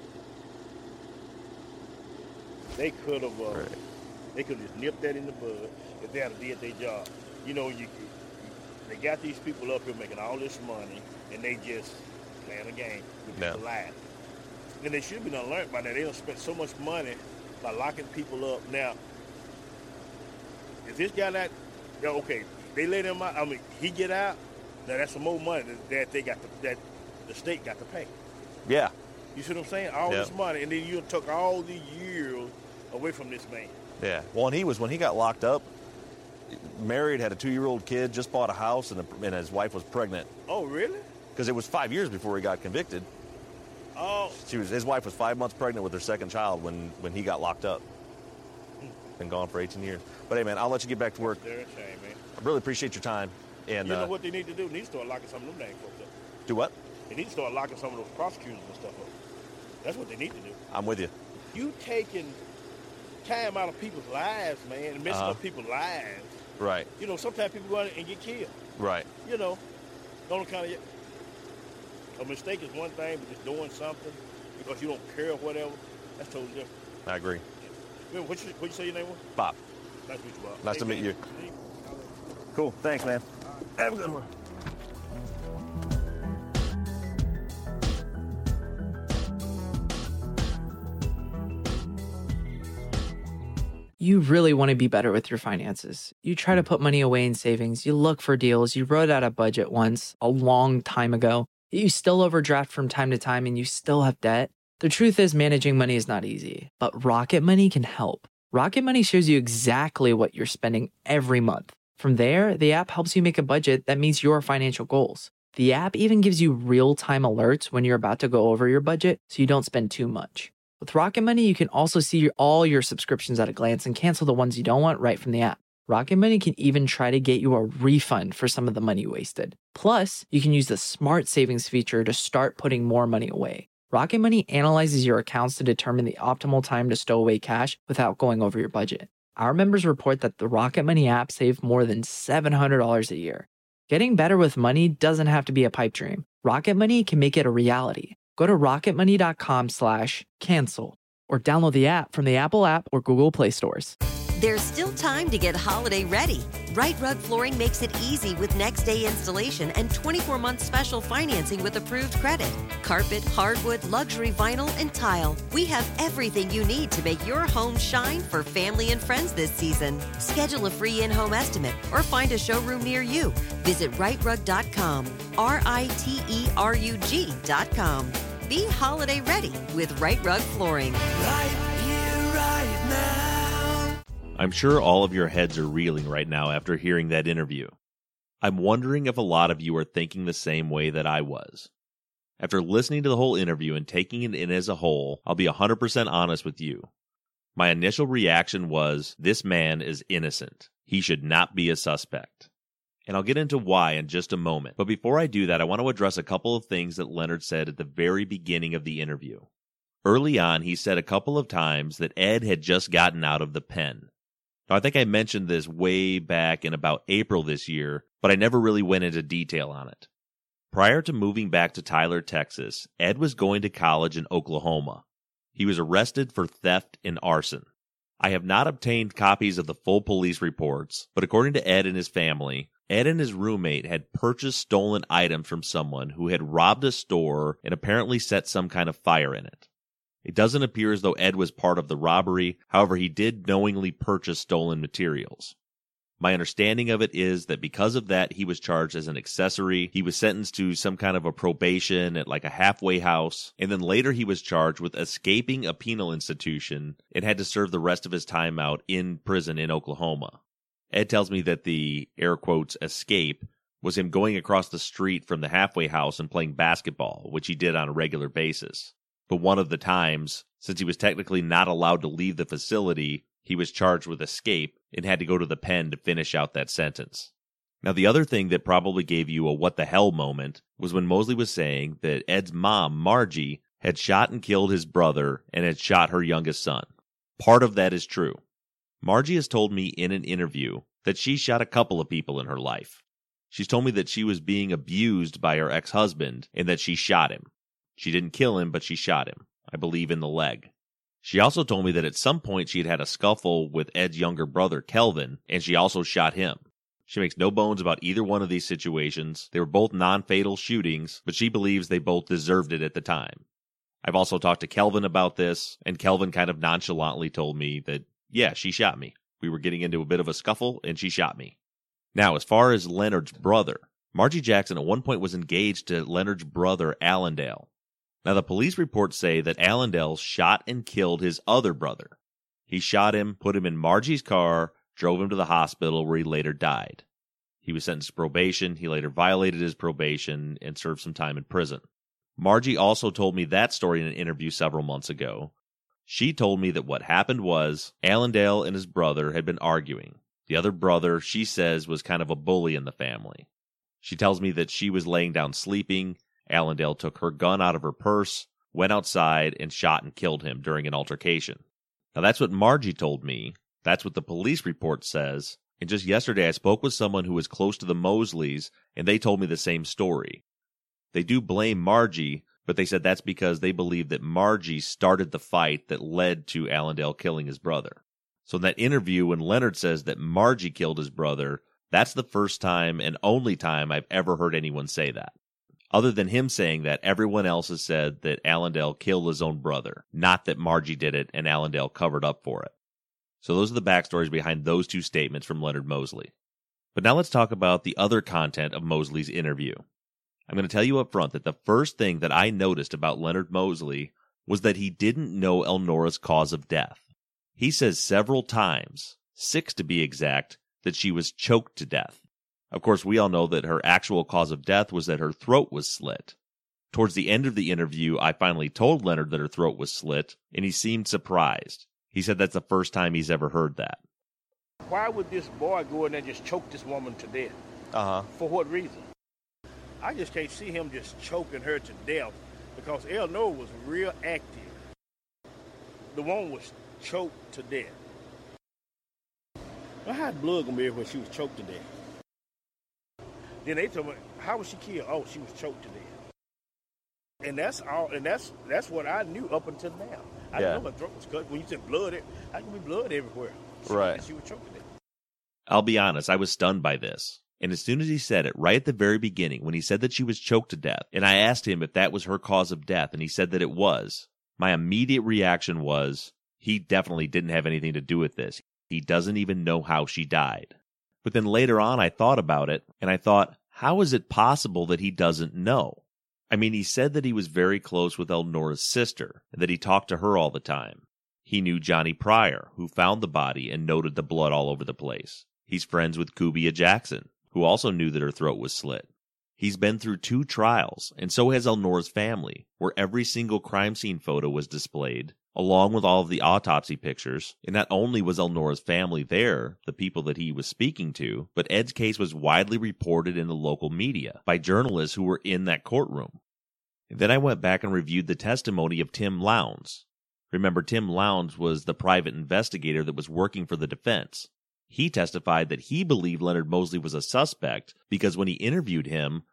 they could have just nipped that in the bud if they had did their job. You know, they got these people up here making all this money, and they just playing a game with people's lives. And they should be done learned by that. They don't spend so much money by locking people up. Now, if this guy okay, they let him out. I mean, he get out. Now that's some more money that that the state got to pay. Yeah. You see what I'm saying? All this money, and then you took all the years away from this man. Yeah. Well, and when he got locked up, married, had a 2-year-old kid, just bought a house, and his wife was pregnant. Oh, really? Because it was 5 years before he got convicted. Oh. His wife was 5 months pregnant with their second child when he got locked up. Been gone for 18 years. But hey, man, I'll let you get back to work. They're a shame, man. I really appreciate your time. And you know what they need to do? They need to start locking some of them dang folks up. Do what? They need to start locking some of those prosecutors and stuff up. That's what they need to do. I'm with you. You taking time out of people's lives, man, and messing up people's lives. Right. You know, sometimes people go out and get killed. Right. You know, don't kind of. A mistake is one thing, but just doing something because you don't care or whatever, that's totally different. I agree. What you say your name was? Bob. Nice to meet you, Bob. Nice to meet you. Cool. Thanks, man. Have a good one. You really want to be better with your finances. You try to put money away in savings. You look for deals. You wrote out a budget once a long time ago. You still overdraft from time to time and you still have debt. The truth is managing money is not easy, but Rocket Money can help. Rocket Money shows you exactly what you're spending every month. From there, the app helps you make a budget that meets your financial goals. The app even gives you real-time alerts when you're about to go over your budget so you don't spend too much. With Rocket Money, you can also see all your subscriptions at a glance and cancel the ones you don't want right from the app. Rocket Money can even try to get you a refund for some of the money wasted. Plus, you can use the Smart Savings feature to start putting more money away. Rocket Money analyzes your accounts to determine the optimal time to stow away cash without going over your budget. Our members report that the Rocket Money app saved more than $700 a year. Getting better with money doesn't have to be a pipe dream. Rocket Money can make it a reality. Go to rocketmoney.com/cancel or download the app from the Apple app or Google Play stores. There's still time to get holiday ready. Right Rug Flooring makes it easy with next day installation and 24-month special financing with approved credit. Carpet, hardwood, luxury vinyl, and tile. We have everything you need to make your home shine for family and friends this season. Schedule a free in-home estimate or find a showroom near you. Visit rightrug.com, RITERUG.com. Be holiday ready with Right Rug Flooring. Right here, right now. I'm sure all of your heads are reeling right now after hearing that interview. I'm wondering if a lot of you are thinking the same way that I was. After listening to the whole interview and taking it in as a whole, I'll be 100% honest with you. My initial reaction was, this man is innocent. He should not be a suspect. And I'll get into why in just a moment. But before I do that, I want to address a couple of things that Leonard said at the very beginning of the interview. Early on, he said a couple of times that Ed had just gotten out of the pen. Now, I think I mentioned this way back in about April this year, but I never really went into detail on it. Prior to moving back to Tyler, Texas, Ed was going to college in Oklahoma. He was arrested for theft and arson. I have not obtained copies of the full police reports, but according to Ed and his family, Ed and his roommate had purchased stolen items from someone who had robbed a store and apparently set some kind of fire in it. It doesn't appear as though Ed was part of the robbery, however, he did knowingly purchase stolen materials. My understanding of it is that because of that, he was charged as an accessory. He was sentenced to some kind of a probation at like a halfway house. And then later he was charged with escaping a penal institution and had to serve the rest of his time out in prison in Oklahoma. Ed tells me that the, air quotes, escape was him going across the street from the halfway house and playing basketball, which he did on a regular basis. But one of the times, since he was technically not allowed to leave the facility, he was charged with escape and had to go to the pen to finish out that sentence. Now, the other thing that probably gave you a what the hell moment was when Mosley was saying that Ed's mom, Margie, had shot and killed his brother and had shot her youngest son. Part of that is true. Margie has told me in an interview that she shot a couple of people in her life. She's told me that she was being abused by her ex-husband and that she shot him. She didn't kill him, but she shot him, I believe in the leg. She also told me that at some point she had had a scuffle with Ed's younger brother, Kelvin, and she also shot him. She makes no bones about either one of these situations. They were both non-fatal shootings, but she believes they both deserved it at the time. I've also talked to Kelvin about this, and Kelvin kind of nonchalantly told me that, yeah, she shot me. We were getting into a bit of a scuffle, and she shot me. Now, as far as Leonard's brother, Margie Jackson at one point was engaged to Leonard's brother, Allendale. Now, the police reports say that Allendale shot and killed his other brother. He shot him, put him in Margie's car, drove him to the hospital where he later died. He was sentenced to probation. He later violated his probation and served some time in prison. Margie also told me that story in an interview several months ago. She told me that what happened was Allendale and his brother had been arguing. The other brother, she says, was kind of a bully in the family. She tells me that she was laying down sleeping. Allendale took her gun out of her purse, went outside, and shot and killed him during an altercation. Now, that's what Margie told me. That's what the police report says. And just yesterday, I spoke with someone who was close to the Mosleys, and they told me the same story. They do blame Margie, but they said that's because they believe that Margie started the fight that led to Allendale killing his brother. So in that interview, when Leonard says that Margie killed his brother, that's the first time and only time I've ever heard anyone say that. Other than him saying that, everyone else has said that Allendale killed his own brother, not that Margie did it and Allendale covered up for it. So those are the backstories behind those two statements from Leonard Mosley. But now let's talk about the other content of Mosley's interview. I'm going to tell you up front that the first thing that I noticed about Leonard Mosley was that he didn't know Elnora's cause of death. He says several times, 6 to be exact, that she was choked to death. Of course, we all know that her actual cause of death was that her throat was slit. Towards the end of the interview, I finally told Leonard that her throat was slit, and he seemed surprised. He said that's the first time he's ever heard that. Why would this boy go in there and just choke this woman to death? For what reason? I just can't see him just choking her to death because Elnora was real active. The woman was choked to death. Well, how blood gonna be when she was choked to death? Then they told me, how was she killed? Oh, she was choked to death. And that's all. And that's what I knew up until now. I didn't know my throat was cut. When you said blood, I can be blood everywhere. Right. She was choked to death. I'll be honest, I was stunned by this. And as soon as he said it, right at the very beginning, when he said that she was choked to death, and I asked him if that was her cause of death, and he said that it was, my immediate reaction was, he definitely didn't have anything to do with this. He doesn't even know how she died. But then later on, I thought about it, and I thought, how is it possible that he doesn't know? I mean, he said that he was very close with Elnora's sister, and that he talked to her all the time. He knew Johnny Pryor, who found the body and noted the blood all over the place. He's friends with Kubia Jackson, who also knew that her throat was slit. He's been through 2 trials, and so has Elnora's family, where every single crime scene photo was displayed, along with all of the autopsy pictures. And not only was Elnora's family there, the people that he was speaking to, but Ed's case was widely reported in the local media by journalists who were in that courtroom. And then I went back and reviewed the testimony of Tim Lowndes. Remember, Tim Lowndes was the private investigator that was working for the defense. He testified that he believed Leonard Mosley was a suspect because when he interviewed him,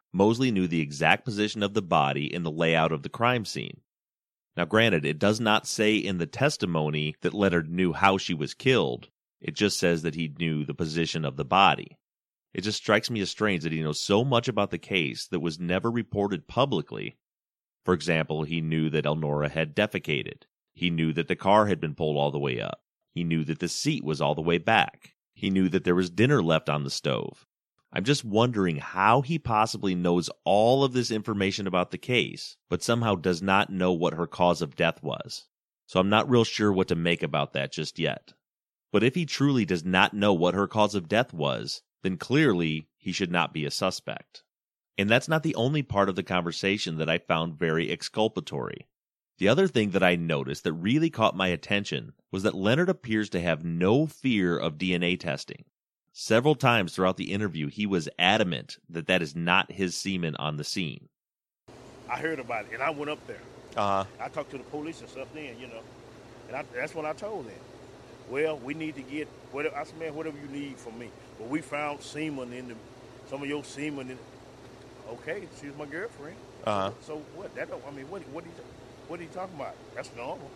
Mosley knew the exact position of the body and the layout of the crime scene. Now, granted, it does not say in the testimony that Leonard knew how she was killed. It just says that he knew the position of the body. It just strikes me as strange that he knows so much about the case that was never reported publicly. For example, he knew that Elnora had defecated. He knew that the car had been pulled all the way up. He knew that the seat was all the way back. He knew that there was dinner left on the stove. I'm just wondering how he possibly knows all of this information about the case, but somehow does not know what her cause of death was. So I'm not real sure what to make about that just yet. But if he truly does not know what her cause of death was, then clearly he should not be a suspect. And that's not the only part of the conversation that I found very exculpatory. The other thing that I noticed that really caught my attention was that Leonard appears to have no fear of DNA testing. Several times throughout the interview, he was adamant that that is not his semen on the scene. I heard about it, and I went up there. I talked to the police and stuff then, and that's what I told them. Well, we need to get whatever. I said, man, whatever you need from me. But we found semen in some of your semen. Okay, she was my girlfriend. So what? That don't. I mean, what are you talking about? That's normal.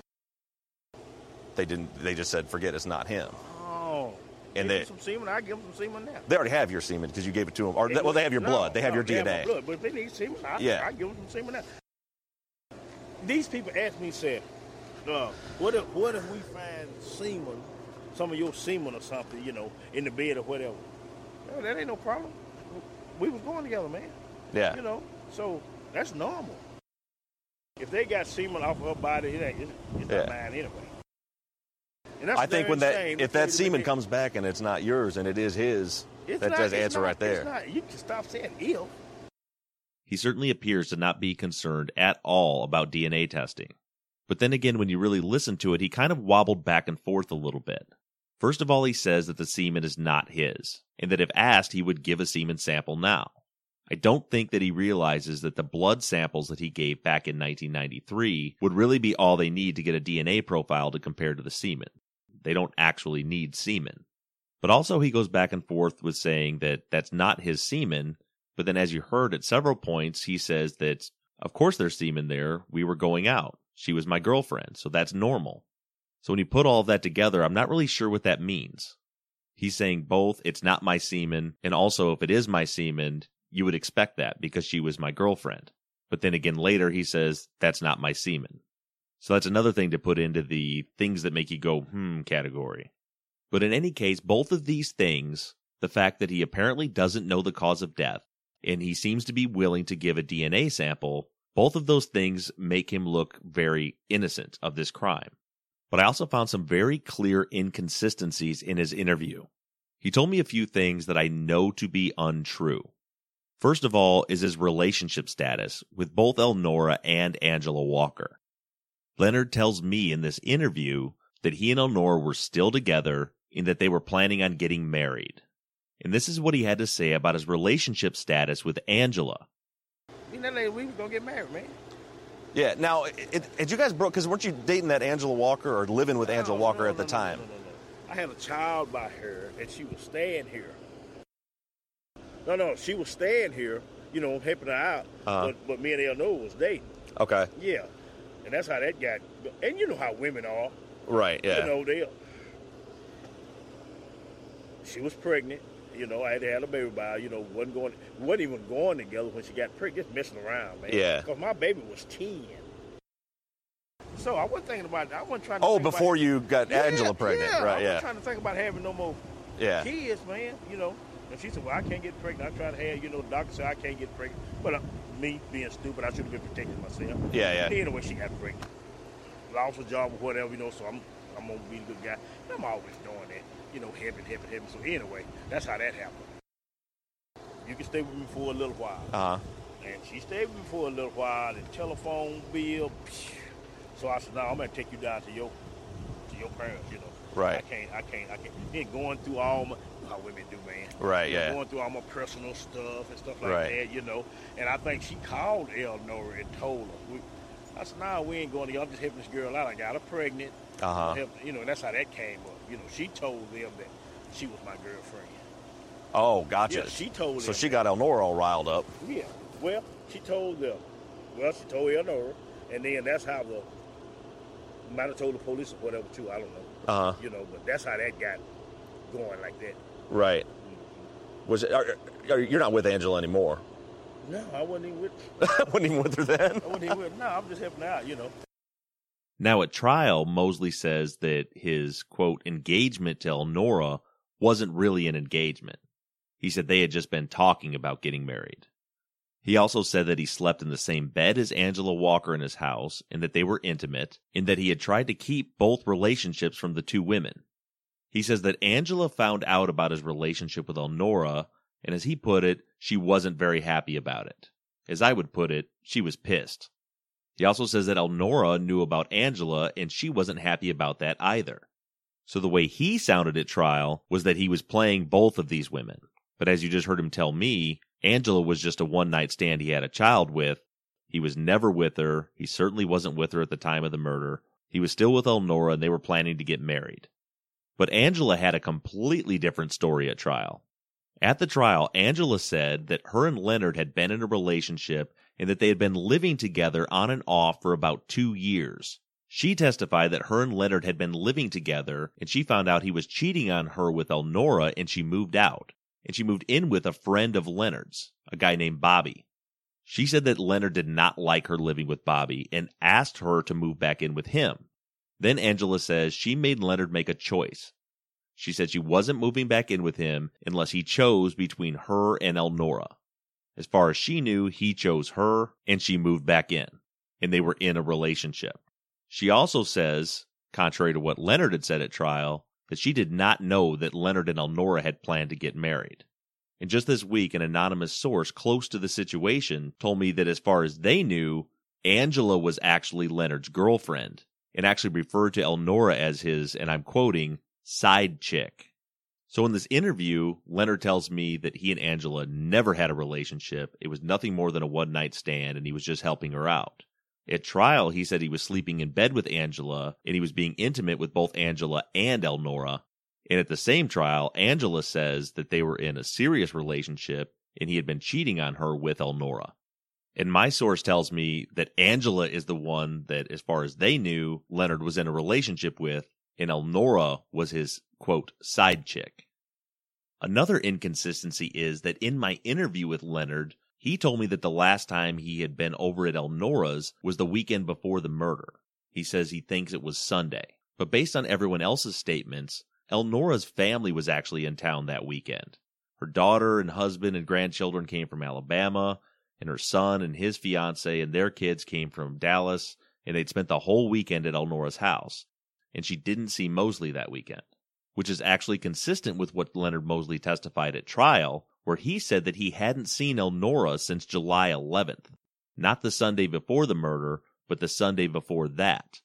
They didn't. They just said, forget it's not him. Oh. And give them some semen. I give them some semen now. They already have your semen because you gave it to them. Or they have your blood. They have your DNA. Have my blood, but if they need semen, I give them some semen now. These people ask me, said, what if we find semen, some of your semen or something, in the bed or whatever? No, that ain't no problem. We was going together, man. Yeah. So that's normal. If they got semen off of her body, it's not mine anyway. And that's I think if that semen comes back and it's not yours and it is his, that's the answer right there. You can stop saying if. He certainly appears to not be concerned at all about DNA testing. But then again, when you really listen to it, he kind of wobbled back and forth a little bit. First of all, he says that the semen is not his, and that if asked, he would give a semen sample now. I don't think that he realizes that the blood samples that he gave back in 1993 would really be all they need to get a DNA profile to compare to the semen. They don't actually need semen. But also he goes back and forth with saying that that's not his semen, but then as you heard at several points, he says that, of course there's semen there, we were going out. She was my girlfriend, so that's normal. So when you put all of that together, I'm not really sure what that means. He's saying both, it's not my semen, and also if it is my semen, you would expect that because she was my girlfriend. But then again later he says, that's not my semen. So that's another thing to put into the things that make you go, category. But in any case, both of these things, the fact that he apparently doesn't know the cause of death, and he seems to be willing to give a DNA sample, both of those things make him look very innocent of this crime. But I also found some very clear inconsistencies in his interview. He told me a few things that I know to be untrue. First of all is his relationship status with both Elnora and Angela Walker. Leonard tells me in this interview that he and Elnora were still together and that they were planning on getting married. And this is what he had to say about his relationship status with Angela. We was going to get married, man. Yeah, now, had you guys broke, because weren't you dating that Angela Walker or living with Angela Walker at the time? No. I had a child by her, and she was staying here. No, she was staying here, helping her out, but me and Elnora was dating. Okay. Yeah, and that's how that got, and you know how women are. Right, yeah. She was pregnant. I had to have a baby by her. Wasn't even going together when she got pregnant, just messing around, man. Yeah. Because my baby was 10. So I wasn't thinking about it. I wasn't trying to think before about you got Angela pregnant, right, I wasn't trying to think about having no more kids, man, And she said, well, I can't get pregnant. I tried to have, the doctor said I can't get pregnant. But me being stupid, I should have been protecting myself. Yeah. Anyway, she got pregnant. Lost a job or whatever, so I'm going to be a good guy. And I'm always doing that. Helping. So anyway, that's how that happened. You can stay with me for a little while. And she stayed with me for a little while, and telephone bill. So I said, no, I'm going to take you down to your parents, Right. I can't. Ain't going through all my, how women do, man. Right, yeah. Going through all my personal stuff and stuff like that, And I think she called Elnora and told her. I said, no, we ain't going to, I'm just helping this girl out. I got her pregnant. And that's how that came up. She told them that she was my girlfriend. Oh, gotcha. Yeah, she told So them. she got Elnora all riled up. Yeah. Well, she told them. Well, she told Elnora, and then that's how might have told the police or whatever too. I don't know. You know, but that's how that got going like that. Right. You're not with Angela anymore? No, I wasn't even with. Wasn't even with her then. I wasn't even with. No, I'm just helping out. You know. Now, at trial, Mosley says that his, quote, engagement to Elnora wasn't really an engagement. He said they had just been talking about getting married. He also said that he slept in the same bed as Angela Walker in his house and that they were intimate, and that he had tried to keep both relationships from the two women. He says that Angela found out about his relationship with Elnora, and as he put it, she wasn't very happy about it. As I would put it, she was pissed. He also says that Elnora knew about Angela, and she wasn't happy about that either. So the way he sounded at trial was that he was playing both of these women. But as you just heard him tell me, Angela was just a one-night stand he had a child with. He was never with her. He certainly wasn't with her at the time of the murder. He was still with Elnora, and they were planning to get married. But Angela had a completely different story at trial. At the trial, Angela said that her and Leonard had been in a relationship and that they had been living together on and off for about 2 years. She testified that her and Leonard had been living together, and she found out he was cheating on her with Elnora, and she moved out. And she moved in with a friend of Leonard's, a guy named Bobby. She said that Leonard did not like her living with Bobby and asked her to move back in with him. Then Angela says she made Leonard make a choice. She said she wasn't moving back in with him unless he chose between her and Elnora. As far as she knew, he chose her, and she moved back in, and they were in a relationship. She also says, contrary to what Leonard had said at trial, that she did not know that Leonard and Elnora had planned to get married. And just this week, an anonymous source close to the situation told me that as far as they knew, Angela was actually Leonard's girlfriend, and actually referred to Elnora as his, and I'm quoting, side chick. So in this interview, Leonard tells me that he and Angela never had a relationship. It was nothing more than a one-night stand, and he was just helping her out. At trial, he said he was sleeping in bed with Angela, and he was being intimate with both Angela and Elnora. And at the same trial, Angela says that they were in a serious relationship, and he had been cheating on her with Elnora. And my source tells me that Angela is the one that, as far as they knew, Leonard was in a relationship with, and Elnora was his, quote, side chick. Another inconsistency is that in my interview with Leonard, he told me that the last time he had been over at Elnora's was the weekend before the murder. He says he thinks it was Sunday. But based on everyone else's statements, Elnora's family was actually in town that weekend. Her daughter and husband and grandchildren came from Alabama, and her son and his fiancée and their kids came from Dallas, and they'd spent the whole weekend at Elnora's house. And she didn't see Mosley that weekend, which is actually consistent with what Leonard Mosley testified at trial, where he said that he hadn't seen Elnora since July 11th. Not the Sunday before the murder, but the Sunday before that,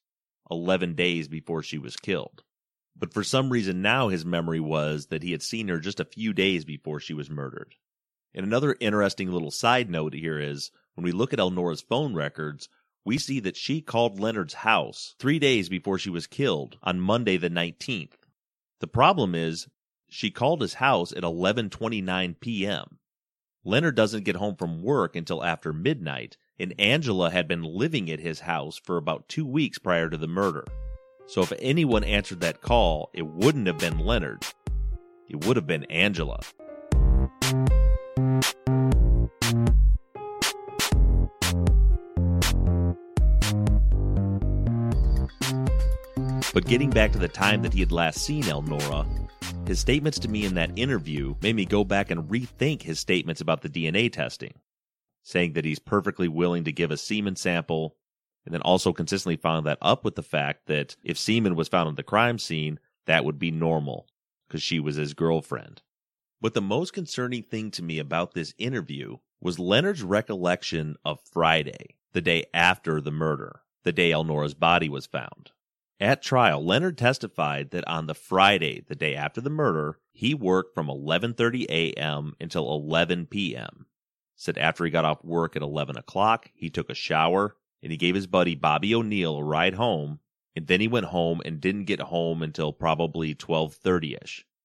11 days before she was killed. But for some reason now his memory was that he had seen her just a few days before she was murdered. And another interesting little side note here is, when we look at Elnora's phone records, we see that she called Leonard's house 3 days before she was killed on Monday the 19th. The problem is, she called his house at 11:29 p.m. Leonard doesn't get home from work until after midnight, and Angela had been living at his house for about 2 weeks prior to the murder. So if anyone answered that call, it wouldn't have been Leonard. It would have been Angela. But getting back to the time that he had last seen Elnora, his statements to me in that interview made me go back and rethink his statements about the DNA testing, saying that he's perfectly willing to give a semen sample, and then also consistently following that up with the fact that if semen was found at the crime scene, that would be normal, because she was his girlfriend. But the most concerning thing to me about this interview was Leonard's recollection of Friday, the day after the murder, the day Elnora's body was found. At trial, Leonard testified that on the Friday, the day after the murder, he worked from 11:30 a.m. until 11 p.m. Said after he got off work at 11 o'clock, he took a shower, and he gave his buddy Bobby O'Neill a ride home, and then he went home and didn't get home until probably 12:30ish.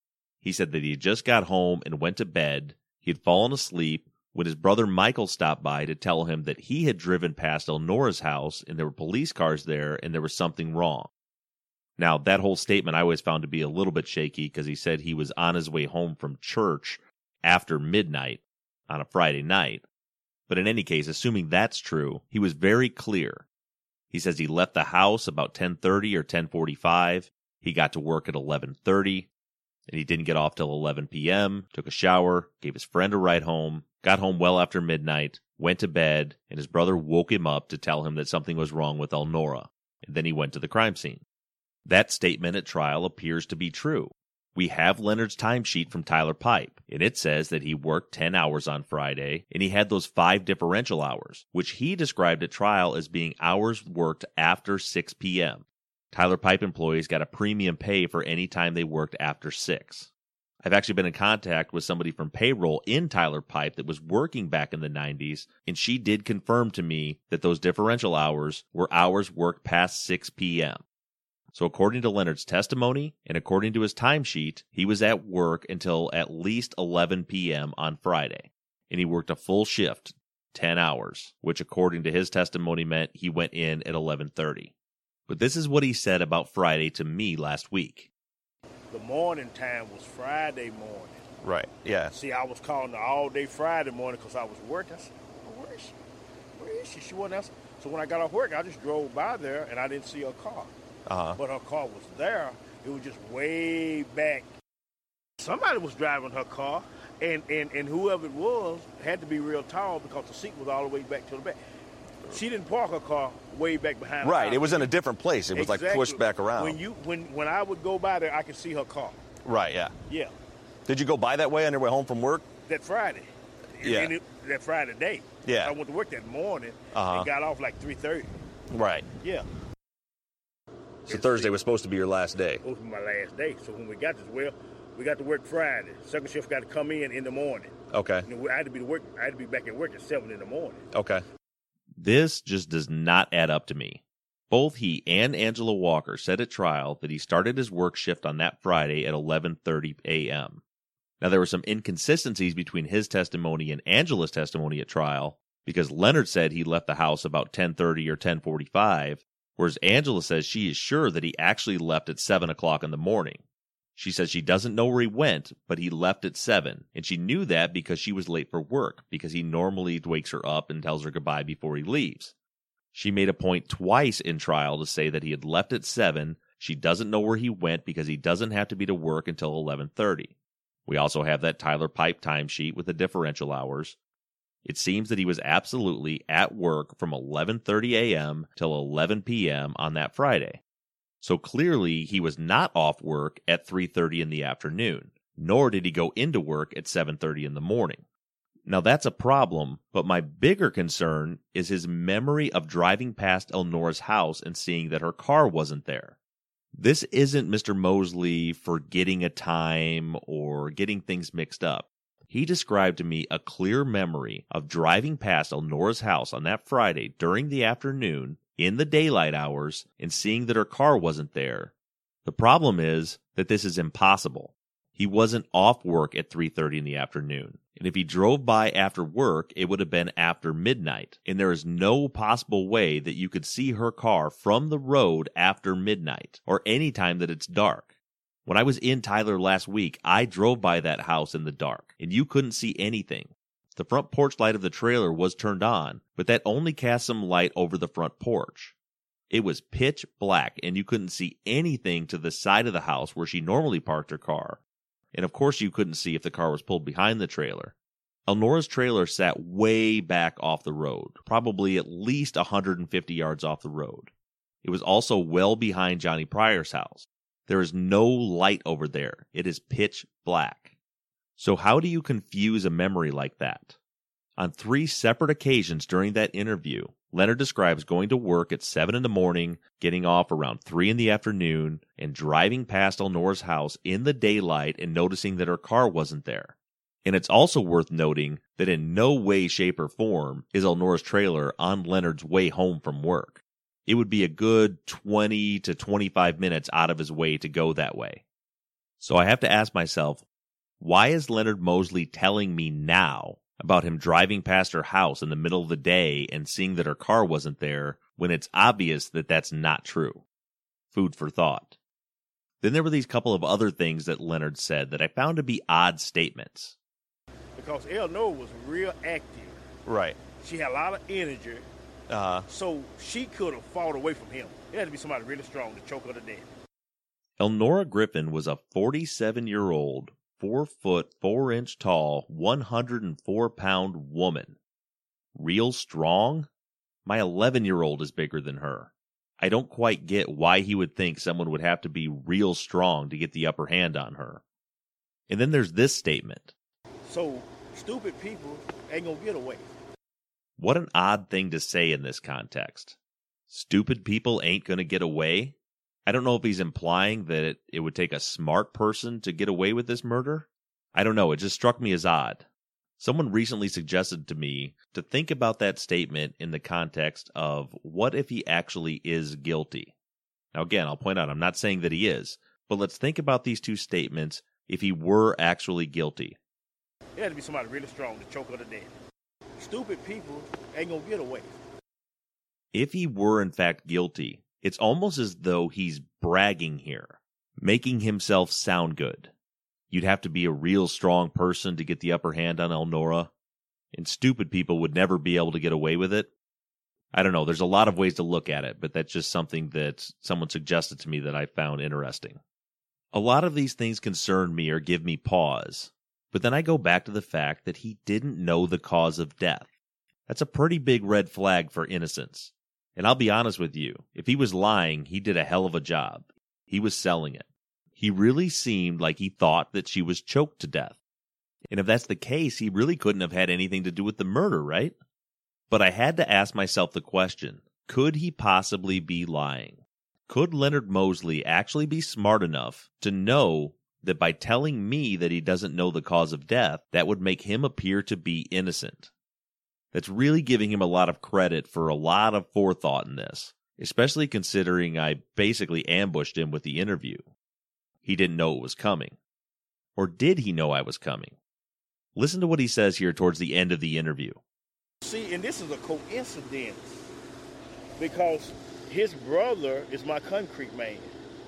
He said that he had just got home and went to bed. He had fallen asleep when his brother Michael stopped by to tell him that he had driven past Elnora's house and there were police cars there and there was something wrong. Now, that whole statement I always found to be a little bit shaky because he said he was on his way home from church after midnight on a Friday night. But in any case, assuming that's true, he was very clear. He says he left the house about 10:30 or 10:45. He got to work at 11:30, and he didn't get off till 11 p.m., took a shower, gave his friend a ride home, got home well after midnight, went to bed, and his brother woke him up to tell him that something was wrong with Elnora, and then he went to the crime scene. That statement at trial appears to be true. We have Leonard's timesheet from Tyler Pipe, and it says that he worked 10 hours on Friday, and he had those 5 differential hours, which he described at trial as being hours worked after 6 p.m. Tyler Pipe employees got a premium pay for any time they worked after 6. I've actually been in contact with somebody from payroll in Tyler Pipe that was working back in the 90s, and she did confirm to me that those differential hours were hours worked past 6 p.m. So according to Leonard's testimony and according to his timesheet, he was at work until at least 11 p.m. on Friday, and he worked a full shift, 10 hours, which according to his testimony meant he went in at 11:30. But this is what he said about Friday to me last week. The morning time was Friday morning. Right, yeah. See, I was calling her all day Friday morning because I was working. I said, where is she? Where is she? She wasn't answering. So when I got off work, I just drove by there, and I didn't see her car. But her car was there. It was just way back. Somebody was driving her car, and whoever it was had to be real tall because the seat was all the way back to the back. She didn't park her car way back behind Right, her. it was in a different place. It was like pushed back around. When I would go by there, I could see her car. Right, yeah. Yeah. Did you go by that way on your way home from work? That Friday. Yeah. That Friday day. Yeah. I went to work that morning and got off like 3:30. Right. Yeah. So Thursday was supposed to be your last day. Supposed to be my last day. So when we got this, we got to work Friday. Second shift got to come in the morning. Okay. And I had to be back at work at 7 in the morning. Okay. This just does not add up to me. Both he and Angela Walker said at trial that he started his work shift on that Friday at 11:30 a.m. Now, there were some inconsistencies between his testimony and Angela's testimony at trial because Leonard said he left the house about 10:30 or 10:45, whereas Angela says she is sure that he actually left at 7 o'clock in the morning. She says she doesn't know where he went, but he left at 7, and she knew that because she was late for work, because he normally wakes her up and tells her goodbye before he leaves. She made a point twice in trial to say that he had left at 7, she doesn't know where he went because he doesn't have to be to work until 11:30. We also have that Tyler Pipe timesheet with the differential hours. It seems that he was absolutely at work from 11:30 a.m. till 11 p.m. on that Friday. So clearly he was not off work at 3:30 in the afternoon, nor did he go into work at 7:30 in the morning. Now that's a problem, but my bigger concern is his memory of driving past Elnora's house and seeing that her car wasn't there. This isn't Mr. Mosley forgetting a time or getting things mixed up. He described to me a clear memory of driving past Elnora's house on that Friday during the afternoon in the daylight hours and seeing that her car wasn't there. The problem is that this is impossible. He wasn't off work at 3:30 in the afternoon. And if he drove by after work, it would have been after midnight. And there is no possible way that you could see her car from the road after midnight or any time that it's dark. When I was in Tyler last week, I drove by that house in the dark, and you couldn't see anything. The front porch light of the trailer was turned on, but that only cast some light over the front porch. It was pitch black, and you couldn't see anything to the side of the house where she normally parked her car. And of course you couldn't see if the car was pulled behind the trailer. Elnora's trailer sat way back off the road, probably at least 150 yards off the road. It was also well behind Johnny Pryor's house. There is no light over there. It is pitch black. So how do you confuse a memory like that? On 3 separate occasions during that interview, Leonard describes going to work at 7 in the morning, getting off around 3 in the afternoon, and driving past Elnora's house in the daylight and noticing that her car wasn't there. And it's also worth noting that in no way, shape, or form is Elnora's trailer on Leonard's way home from work. It would be a good 20 to 25 minutes out of his way to go that way. So I have to ask myself, Why is Leonard Mosley telling me now about him driving past her house in the middle of the day and seeing that her car wasn't there when it's obvious that that's not true? Food for thought. Then there were these couple of other things that Leonard said that I found to be odd statements. Because Eleanor was real active. Right. She had a lot of energy. So she could have fought away from him. It had to be somebody really strong to choke her to death. Elnora Griffin was a 47-year-old, 4 foot 4 inch tall, 104-pound woman. Real strong? My 11-year-old is bigger than her. I don't quite get why he would think someone would have to be real strong to get the upper hand on her. And then there's this statement. So stupid people ain't gonna get away. What an odd thing to say in this context. Stupid people ain't gonna get away? I don't know if he's implying that it would take a smart person to get away with this murder. I don't know, it just struck me as odd. Someone recently suggested to me to think about that statement in the context of what if he actually is guilty. Now again, I'll point out, I'm not saying that he is, but let's think about these two statements if he were actually guilty. It had to be somebody really strong to choke her to death. Stupid people ain't gonna get away. If he were in fact guilty, it's almost as though he's bragging here, making himself sound good. You'd have to be a real strong person to get the upper hand on Elnora, and stupid people would never be able to get away with it. I don't know, there's a lot of ways to look at it, but that's just something that someone suggested to me that I found interesting. A lot of these things concern me or give me pause, but then I go back to the fact that he didn't know the cause of death. That's a pretty big red flag for innocence. And I'll be honest with you, if he was lying, he did a hell of a job. He was selling it. He really seemed like he thought that she was choked to death. And if that's the case, he really couldn't have had anything to do with the murder, right? But I had to ask myself the question, could he possibly be lying? Could Leonard Mosley actually be smart enough to know that by telling me that he doesn't know the cause of death, that would make him appear to be innocent? That's really giving him a lot of credit for a lot of forethought in this, especially considering I basically ambushed him with the interview. He didn't know it was coming. Or did he know I was coming? Listen to what he says here towards the end of the interview. See, and this is a coincidence because his brother is my concrete man.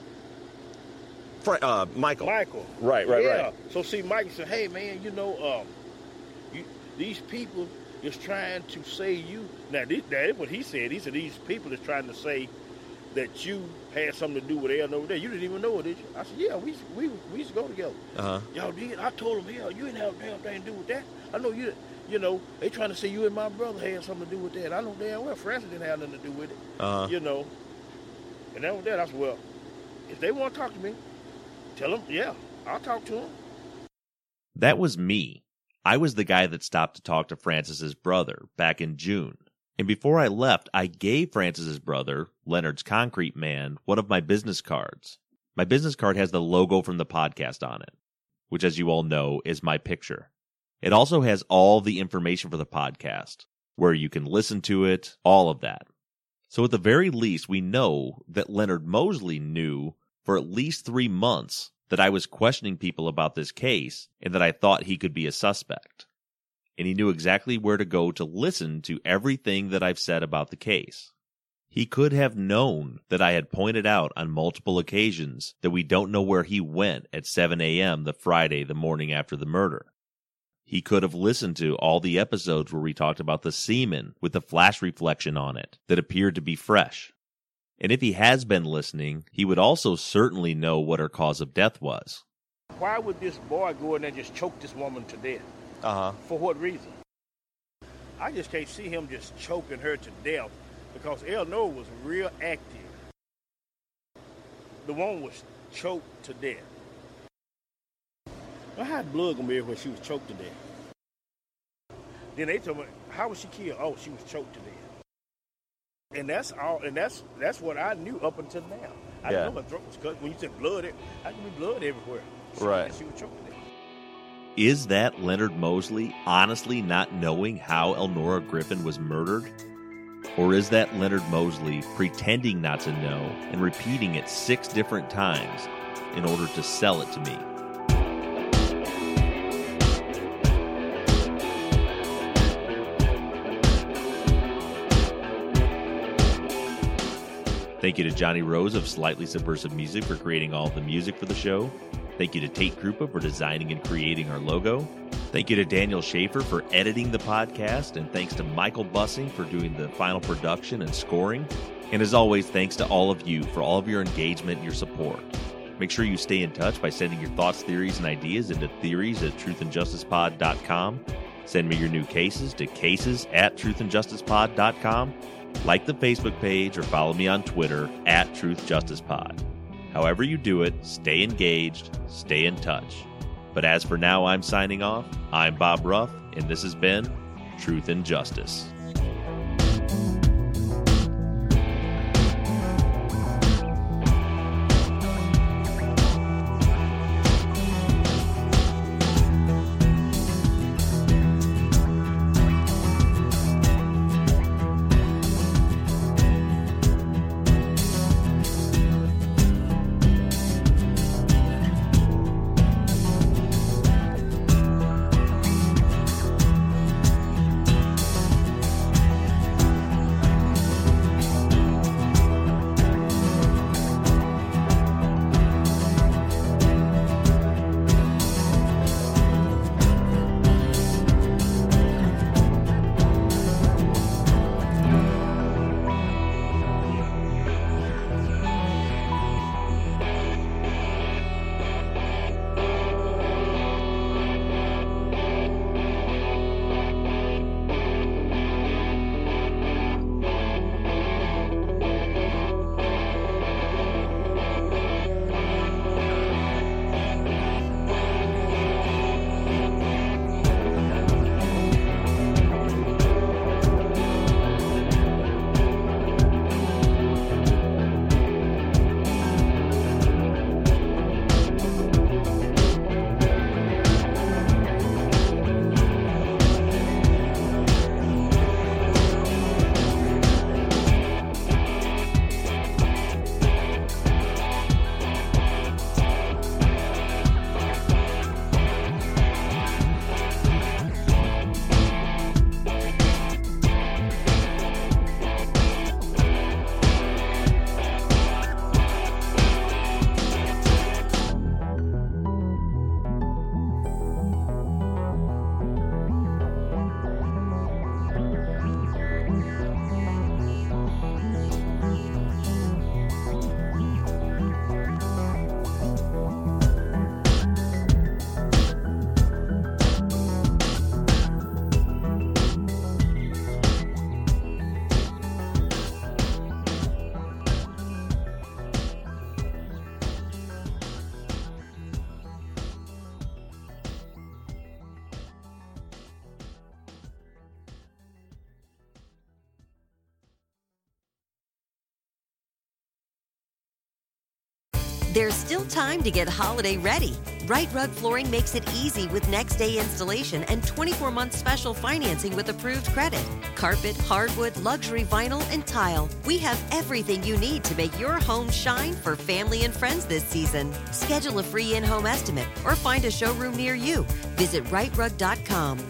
Michael. Michael. Right. So see, Michael said, hey, man, these people is trying to say you. Now, that is what he said. He said these people is trying to say that you had something to do with Ellen over there. You didn't even know it, did you? I said, yeah, we used to go together. Uh-huh. Y'all did? I told him, hell, you didn't have a damn thing to do with that. I know they trying to say you and my brother had something to do with that. I know damn well Francis didn't have nothing to do with it. Uh-huh. And that was that. I said, well, if they want to talk to me, tell them, yeah, I'll talk to them. That was me. I was the guy that stopped to talk to Francis's brother back in June. And before I left, I gave Francis's brother, Leonard's concrete man, one of my business cards. My business card has the logo from the podcast on it, which, as you all know, is my picture. It also has all the information for the podcast, where you can listen to it, all of that. So at the very least, we know that Leonard Mosley knew for at least 3 months that I was questioning people about this case and that I thought he could be a suspect. And he knew exactly where to go to listen to everything that I've said about the case. He could have known that I had pointed out on multiple occasions that we don't know where he went at 7 a.m. the Friday, the morning after the murder. He could have listened to all the episodes where we talked about the semen with the flash reflection on it that appeared to be fresh. And if he has been listening, he would also certainly know what her cause of death was. Why would this boy go in there and just choke this woman to death? Uh-huh. For what reason? I just can't see him just choking her to death because Eleanor was real active. The woman was choked to death. Well, how blood gonna be when she was choked to death? Then they told me, how was she killed? Oh, she was choked to death. And that's all. And that's what I knew up until now. I didn't know my throat was cut. When you said blood, I could be blood everywhere. Right. She was choked to death. Is that Leonard Mosley honestly not knowing how Elnora Griffin was murdered? Or is that Leonard Mosley pretending not to know and repeating it 6 different times in order to sell it to me? Thank you to Johnny Rose of Slightly Subversive Music for creating all of the music for the show. Thank you to Tate Krupa for designing and creating our logo. Thank you to Daniel Schaefer for editing the podcast, and thanks to Michael Bussing for doing the final production and scoring. And as always, thanks to all of you for all of your engagement and your support. Make sure you stay in touch by sending your thoughts, theories, and ideas into theories@truthandjusticepod.com. Send me your new cases to cases@truthandjusticepod.com. Like the Facebook page or follow me on Twitter @truthjusticepod. However you do it, stay engaged, stay in touch. But as for now, I'm signing off. I'm Bob Ruff, and this has been Truth and Justice. There's still time to get holiday ready. Right Rug Flooring makes it easy with next day installation and 24-month special financing with approved credit. Carpet, hardwood, luxury vinyl, and tile. We have everything you need to make your home shine for family and friends this season. Schedule a free in-home estimate or find a showroom near you. Visit rightrug.com,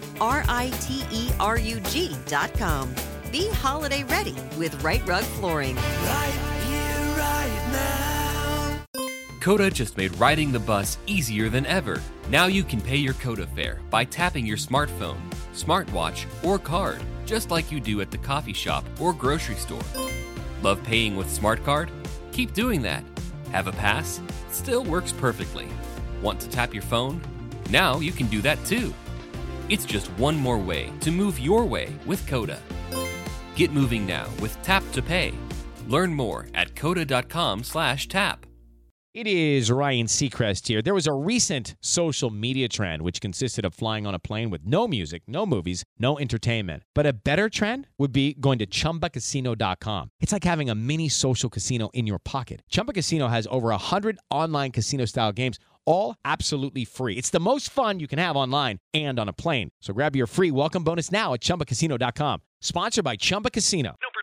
RITERUG.com. Be holiday ready with Right Rug Flooring. Right here, right now. Coda just made riding the bus easier than ever. Now you can pay your Coda fare by tapping your smartphone, smartwatch, or card, just like you do at the coffee shop or grocery store. Love paying with Smart Card? Keep doing that. Have a pass? Still works perfectly. Want to tap your phone? Now you can do that too. It's just one more way to move your way with Coda. Get moving now with Tap to Pay. Learn more at coda.com/tap. It is Ryan Seacrest here. There was a recent social media trend which consisted of flying on a plane with no music, no movies, no entertainment. But a better trend would be going to ChumbaCasino.com. It's like having a mini social casino in your pocket. Chumba Casino has over 100 online casino-style games, all absolutely free. It's the most fun you can have online and on a plane. So grab your free welcome bonus now at ChumbaCasino.com. Sponsored by Chumba Casino. No